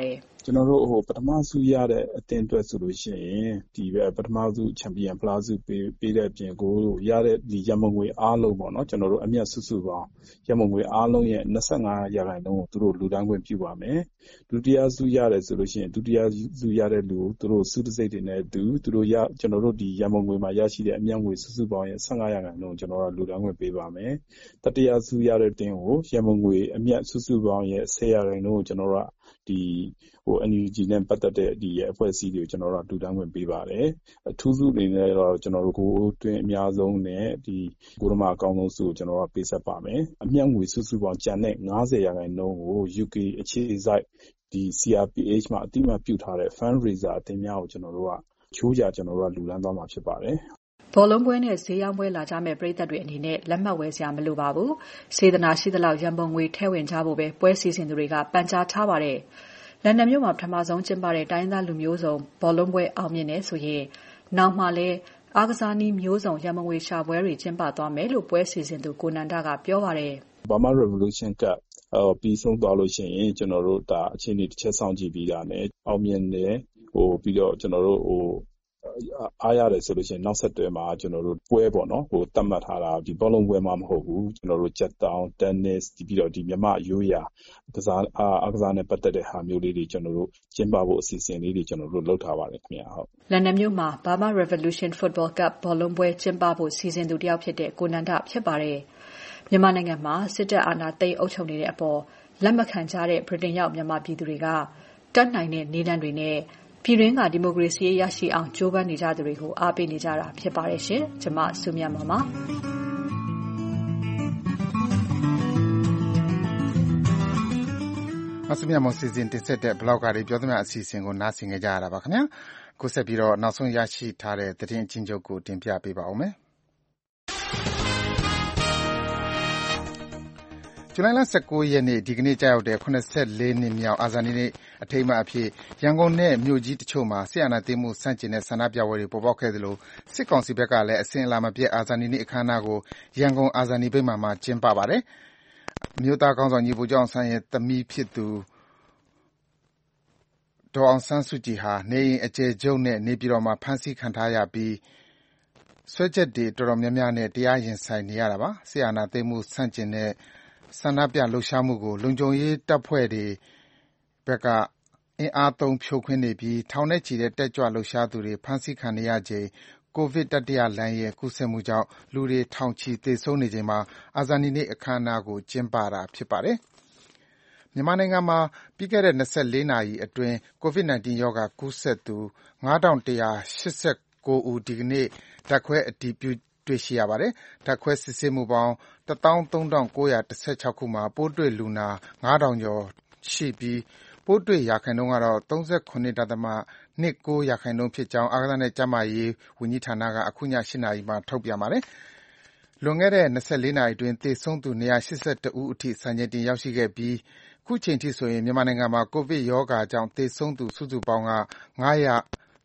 ကျွန်တော်တို့ပထမဆုရတဲ့အသင်းအတွက်ဆိုလို့ရှိရင်ဒီပထမဆုချန်ပီယံဖလားဆုပေးတဲ့အပြင်ကိုရတဲ့ဒီရန်ပုံငွေအားလုံးပေါ့နော်ကျွန်တော်တို့အမြတ်စုပေါင်းရန်ပုံငွေအားလုံးရဲ့ 25% ကိုသူတို့လူတန်းခွင့်ပြုပါမယ်ဒုတိယဆုရတယ်ဆိုလို့ရှိရင်ဒုတိယဆုရတဲ့လူသူတို့စုတစိတ်တွေနဲ့သူတို့ကျွန်တော်တို့ဒီရန်ပုံငွေမှာရရှိတဲ့အမြတ်ငွေစုပေါင်းရဲ့ 15% ကိုကျွန်တော်တို့လူတန်းခွင့်ပေးပါမယ်တတိယဆုရတဲ့တင်းကိုရန်ပုံငွေအမြတ်စုပေါင်းရဲ့ 10% ကိုကျွန်တော်တို့ဒီNUG နဲ့ပတ်သက်တဲ့ဒီအဖွဲ့အစည်းတွေကိုကျွန်တော်တို့လူတန်းခွင့်ပေးပါတယ်အထူးဆုအနေနဲ့တော့ကျွန်တော်တို့ကိုတွင်အများဆုံးနဲ့ဒီကိုရမအကောင်းဆုံးဆုကိုကျွန်တော်တို့ပေးဆက်ပါမယ်အမြတ်ငွေစုပေါင်းကျန်တဲ့ 50% ကို UK အခြေစိုက်ဒီ CRPH မှာအတိအမှတ်ပြုထားတဲ့ fundraiser အသင်းများကိုကျွန်တော်တို့ချိုးကြကျွန်တော်တို့လူလန်းသွားမှာဖြစ်ပါတယ်ဘောလုံးပွဲနဲ့ဈေးရောင်းပွဲလာကြမဲ့ပရိသတ်တွေအနေနဲ့လက်မှတ်ဝယ်စရာမလိုပါဘူး။စေတနာရှိသလောက်ရန်ပုံငွေထည့်ဝင်ကြဖို့ပဲပွဲစီစဉ်သူတွေကပန်ကြားထားပါတယ်။လန်ဒန်မြို့မှာပထမဆုံးကျင်းပတဲ့တိုင်းသားလူမျိုးစုံဘောလုံးပွဲအောင်မြင်နေဆိုရင်နောက်မှလည်းအားကစားနည်းမျိုးစုံရန်ပုံငွေရှာပွဲတွေကျင်းပသွားမယ်လို့ပွဲစီစဉ်သူကိုနန္ဒကပြောပါတယ်။ Burma Revolution Cup ပြီးဆုံးသွားလို့ရှိရင်ကျွန်တော်တို့ဒါအခြေအနေတစ်ချက်စောင့်ကြည့်ပြီးတာနဲ့အောင်မြင်တယ်ပြီးတော့ကျွန်တော်တို့အားရတယ်ဆိုလို့ရှိရင်နောက်ဆက်တွဲမှာကျွန်တော်တို့ပွဲပေါ့နော်တတ်မှတ်ထားတာဒီဘောလုံးပွဲမှာမဟုတ်ဘူးကျွန်တော်တို့ချက်တောင်းတက်နစ်ပြီးတော့ဒီမြမရိုးရာကစားနဲ့ပတ်သက်တဲ့ဟာမျိုးလေးတွေကျွန်တော်တို့ကျင်းပဖို့အစီအစဉ်လေးတွေကျွန်တော်တို့လုပ်ထားပါတယ်ခင်ဗျာဟုတ်လန်ဒန်မြို့မှာ Burma Revolution Football Cup ဘောလုံးပွဲကျင်းပဖို့စီစဉ်သူတယောက်ဖြစ်တဲ့ကိုနန္ဒဖြစ်ပါတယ်မြန်မာနိုင်ငံမှာစစ်တပ်အာဏာသိမ်းအုပ်ချုပ်နေတဲ့အပေါ်လက်မခံကြတဲ့ဗြိတိန်ရောက်မြန်မာပြည်သူတွေကတတ်နိုင်တဲ့နည်းလမ်းတွေနဲ့ပြည်တွင်းကဒီမိုကရေစီရရှိအောင်ကြိုးပမ်းနေကြသူတွေကိုအားပေးနေကြတာဖြစ်ပါတယ်ရှင်။ကျွန်မစုမြတ်ပါပါ။မစုမြတ်မစီစဉ်တင်ဆက်တဲ့ blog ကလေးပြောသမျှအစီအစဉ်ကိုနားဆင်ကြရတာပါခင်ဗျာ။ခုဆက်ပြီးတော့နောက်ဆုံးရရှိထားတဲ့သတင်းအချင်းချုပ်ကိုတင်ပြပေးပါဦးမယ်။ဇူလိုင်လ19ရက်နေ့ဒီကနေ့ကြာရောက်တဲ့84နှစ်မြောက်အာဇာနည်နေ့အထိမ်းအမှတ်အဖြစ်ရန်ကုန်နဲ့မြို့ကြီးတချို့မှာဆီယနာသိမ်းမှုစန့်ကျင်တဲ့ဆန္ဒပြပွဲတွေပေါ်ပေါက်ခဲ့သလိုစစ်ကောင်စီဘက်ကလည်းအစဉ်အလာမပြတ်အာဇာနည်နေ့အခမ်းအနားကိုရန်ကုန်အာဇာနည်ဗိမာန်မှာကျင်းပပါတယ်။မြို့သားကောင်းဆောင်ညီပူကျောင်းဆန်းရဲ့သမီးဖြစ်သူဒေါ်အောင်ဆန်းစုကြည်ဟာနေအိမ်အကျယ်ချုပ်နဲ့နေပြည်တော်မှာဖမ်းဆီးခံထားရပြီးစွဲချက်တွေတော်တော်များများနဲ့တရားရင်ဆိုင်နေရတာပါ။ဆီယနာသိမ်းမှုစန့်ကျင်တဲ့ဆန္ဒပြလှုပ်ရှားမှုကိုလုံခြုံရေးတပ်ဖွဲ့တွေဘက်ကအင်အားသုံးဖြိုခွင်းနေပြီးထောင်နဲ့ချီတဲ့တက်ကြွလှုပ်ရှားသူတွေဖမ်းဆီးခံနေရချိန်ကိုဗစ်တတိယလှိုင်းရဲ့ကူးစက်မှုကြောင့်လူတွေထောင်ချီသေဆုံးနေချိန်မှာအာဇာနည်နေ့အခမ်းအနားကိုကျင်းပတာဖြစ်ပါတယ်။မြန်မာနိုင်ငံမှာပြီးခဲ့တဲ့24နာရီအတွင်း COVID-19 ရောဂါကူးစက်သူ9189ဦးဒီကနေ့ဓာတ်ခွဲအတည်ပြုတွေ့ရှိရပါတယ်။ဓာတ်ခွဲစစ်ဆေးမှုပေါင်း13916ခုမှာပိုးတွေ့လူနာ9000ကျော်ရှိပြီးပိုးတွေ့ရာခိုင်နှုန်းကတော့ 39.29% ဖြစ်ကြောင်းအားကစားနဲ့ကျန်းမာရေးဝန်ကြီးဌာနကအခုည8နာရီမှာထုတ်ပြန်ပါတယ်။လွန်ခဲ့တဲ့24နာရီအတွင်းသေဆုံးသူ282ဦးအထိစံချိန်တင်ရောက်ရှိခဲ့ပြီးအခုချိန်ထိဆိုရင်မြန်မာနိုင်ငံမှာကိုဗစ်ရောဂါကြောင့်သေဆုံးသူစုစုပေါင်းက5281ယော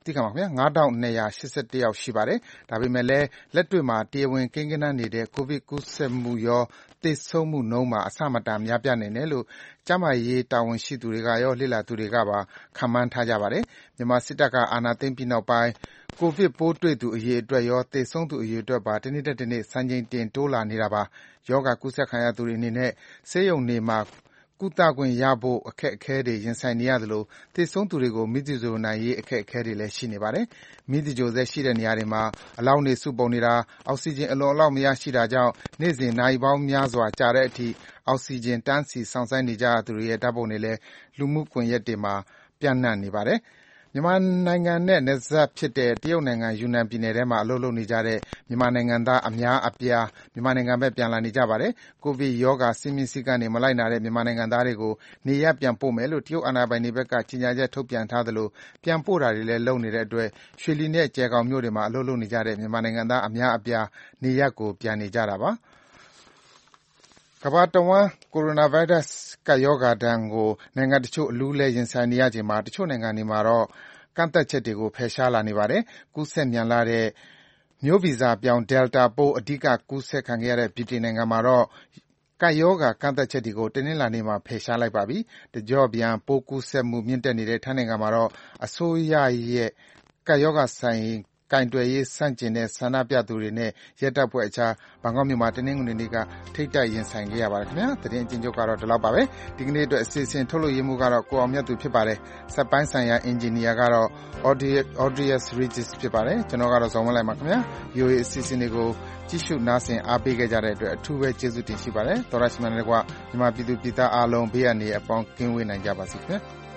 က်ရှိပါတယ်။ဒါပေမဲ့လည်းလက်တွေ့မှာတရားဝင်ကိန်းဂဏန်းနေတဲ့ကိုဗစ်ကူးစက်မှုရောသေဆုံးမှုနှုန်းမှာအဆမတန်များပြားနိုင်တယ်လို့ကျန်းမာရေးတာဝန်ရှိသူတွေကရောလေ့လာသူတွေကပါခန့်မှန်းထားကြပါတယ်။မြန်မာစစ်တပ်ကအာဏာသိမ်းပြီးနောက်ပိုင်းကိုဗစ်ပိုးတွေ့သူအရေအတွက်ရောသေဆုံးသူအရေအတွက်ပါတနေ့တက်တနေ့စံချိန်တင်တိုးလာနေတာပါ။ရောဂါကူးစက်ခံရသူတွေအနေနဲ့ဆေးရုံတွေမှာကုသခွင့်ရဖို့အခက်အခဲတွေရင်ဆိုင်နေရသလိုသေဆုံးသူတွေကိုမီးသင်္ဂြိုဟ်နိုင်ရေးအခက်အခဲတွေလည်းရှိနေပါတယ်။မီးသင်္ဂြိုဟ်စက်ရှိတဲ့နေရာတွေမှာအလောင်းတွေစုပုံနေတာ၊အောက်ဆီဂျင်အလုံအလောက်မရရှိတာကြောင့်နေ့စဉ်နာရီပေါင်းများစွာကြာတဲ့အထိအောက်ဆီဂျင်တန်းစီစောင့်ဆိုင်းနေကြရသူတွေရဲ့ဓာတ်ပုံတွေလည်းလူမှုကွန်ရက်တွေမှာပျံ့နှံ့နေပါတယ်။မြန်မာနိုင်ငံနဲ့နယ်စပ်ဖြစ်တဲ့တရုတ်နိုင်ငံယူနန်ပြည်နယ်ထဲမှာအလုပ်လုပ်နေကြတဲ့မြန်မာနိုင်ငံသားအများအပြားမြန်မာနိုင်ငံဘက်ပြန်လာနေကြပါတယ်။ကိုဗစ်ရောဂါစည်းမျဉ်းစည်းကမ်းတွေမလိုက်နာတဲ့မြန်မာနိုင်ငံသားတွေကိုနေရပ်ပြန်ပို့မယ်လို့တရုတ်အာဏာပိုင်တွေဘက်ကကြေညာချက်ထုတ်ပြန်ထားသလိုပြန်ပို့တာတွေလည်းလုပ်နေတဲ့အတွက်ရွှေလီနဲ့ကျယ်ဂေါင်မြို့တွေမှာအလုပ်လုပ်နေကြတဲ့မြန်မာနိုင်ငံသားအများအပြားနေရပ်ကိုပြန်နေကြတာပါ။ကမ္ဘာတဝန်းကိုရိုနာဗိုင်းရပ်စ်ကပ်ရောဂါဒဏ်ကိုနိုင်ငံတချို့အလူးအလဲရင်ဆိုင်နေရချိန်မှာတချို့နိုင်ငံတွေမှာတော့ကန့်သတ်ချက်တွေကိုဖယ်ရှားလာနေပါတယ်။ကူးစက်မြန်လှတဲ့မျိုးဗီဇပြောင်း Delta ပိုးအဓိကကူးစက်ခံခဲ့ရတဲ့ဗြိတိန်နိုင်ငံမှာတော့ကပ်ရောဂါကန့်သတ်ချက်တွေကိုတနင်္လာနေ့မှာဖယ်ရှားလိုက်ပါပြီ။တကျော့ပြန်ပိုးကူးစက်မှုမြင့်တက်နေတဲ့ထိုင်းနိုင်ငံမှာတော့အစိုးရရဲ့ကပ်ရောဂါဆိုင်ကိုင်တွယ်ရေးဆန့်ကျင်တဲ့ဆန္ဒပြသူတွေနဲ့ရဲတပ်ဖွဲ့အကြားဘန်ကောက်မြို့မှာတနင်္ဂနွေနေ့ကထိပ်တိုက်ရင်ဆိုင်ခဲ့ရပါတယ်ခင်ဗျာ။သတင်းအကျဉ်းချုပ်ကတော့ဒီလောက်ပါပဲ။ဒီကနေ့အတွက်အစီအစဉ်ထုတ်လုပ်ရေးမှုကတော့ကိုအောင်မြတ်သူဖြစ်ပါတယ်။စက်ပိုင်းဆိုင်ရာအင်ဂျင်နီယာကတော့ Audius Regis ဖြစ်ပါတယ်။ကျွန်တော်ကတော့ဇော်မလိုက်ပါခင်ဗျာ။ VOA အစီအစဉ်တွေကိုကြည့်ရှုနားဆင်အားပေးခဲ့ကြတဲ့အတွက်အထူးပဲကျေးဇူးတင်ရှိပါတယ်။သောရရှိမှန်လည်းကွာမြန်မာပြည်သူပြည်သားအားလုံးဘေးရန်တွေအပေါင်းကင်းဝေးနိုင်ကြပါစေခင်ဗျာ။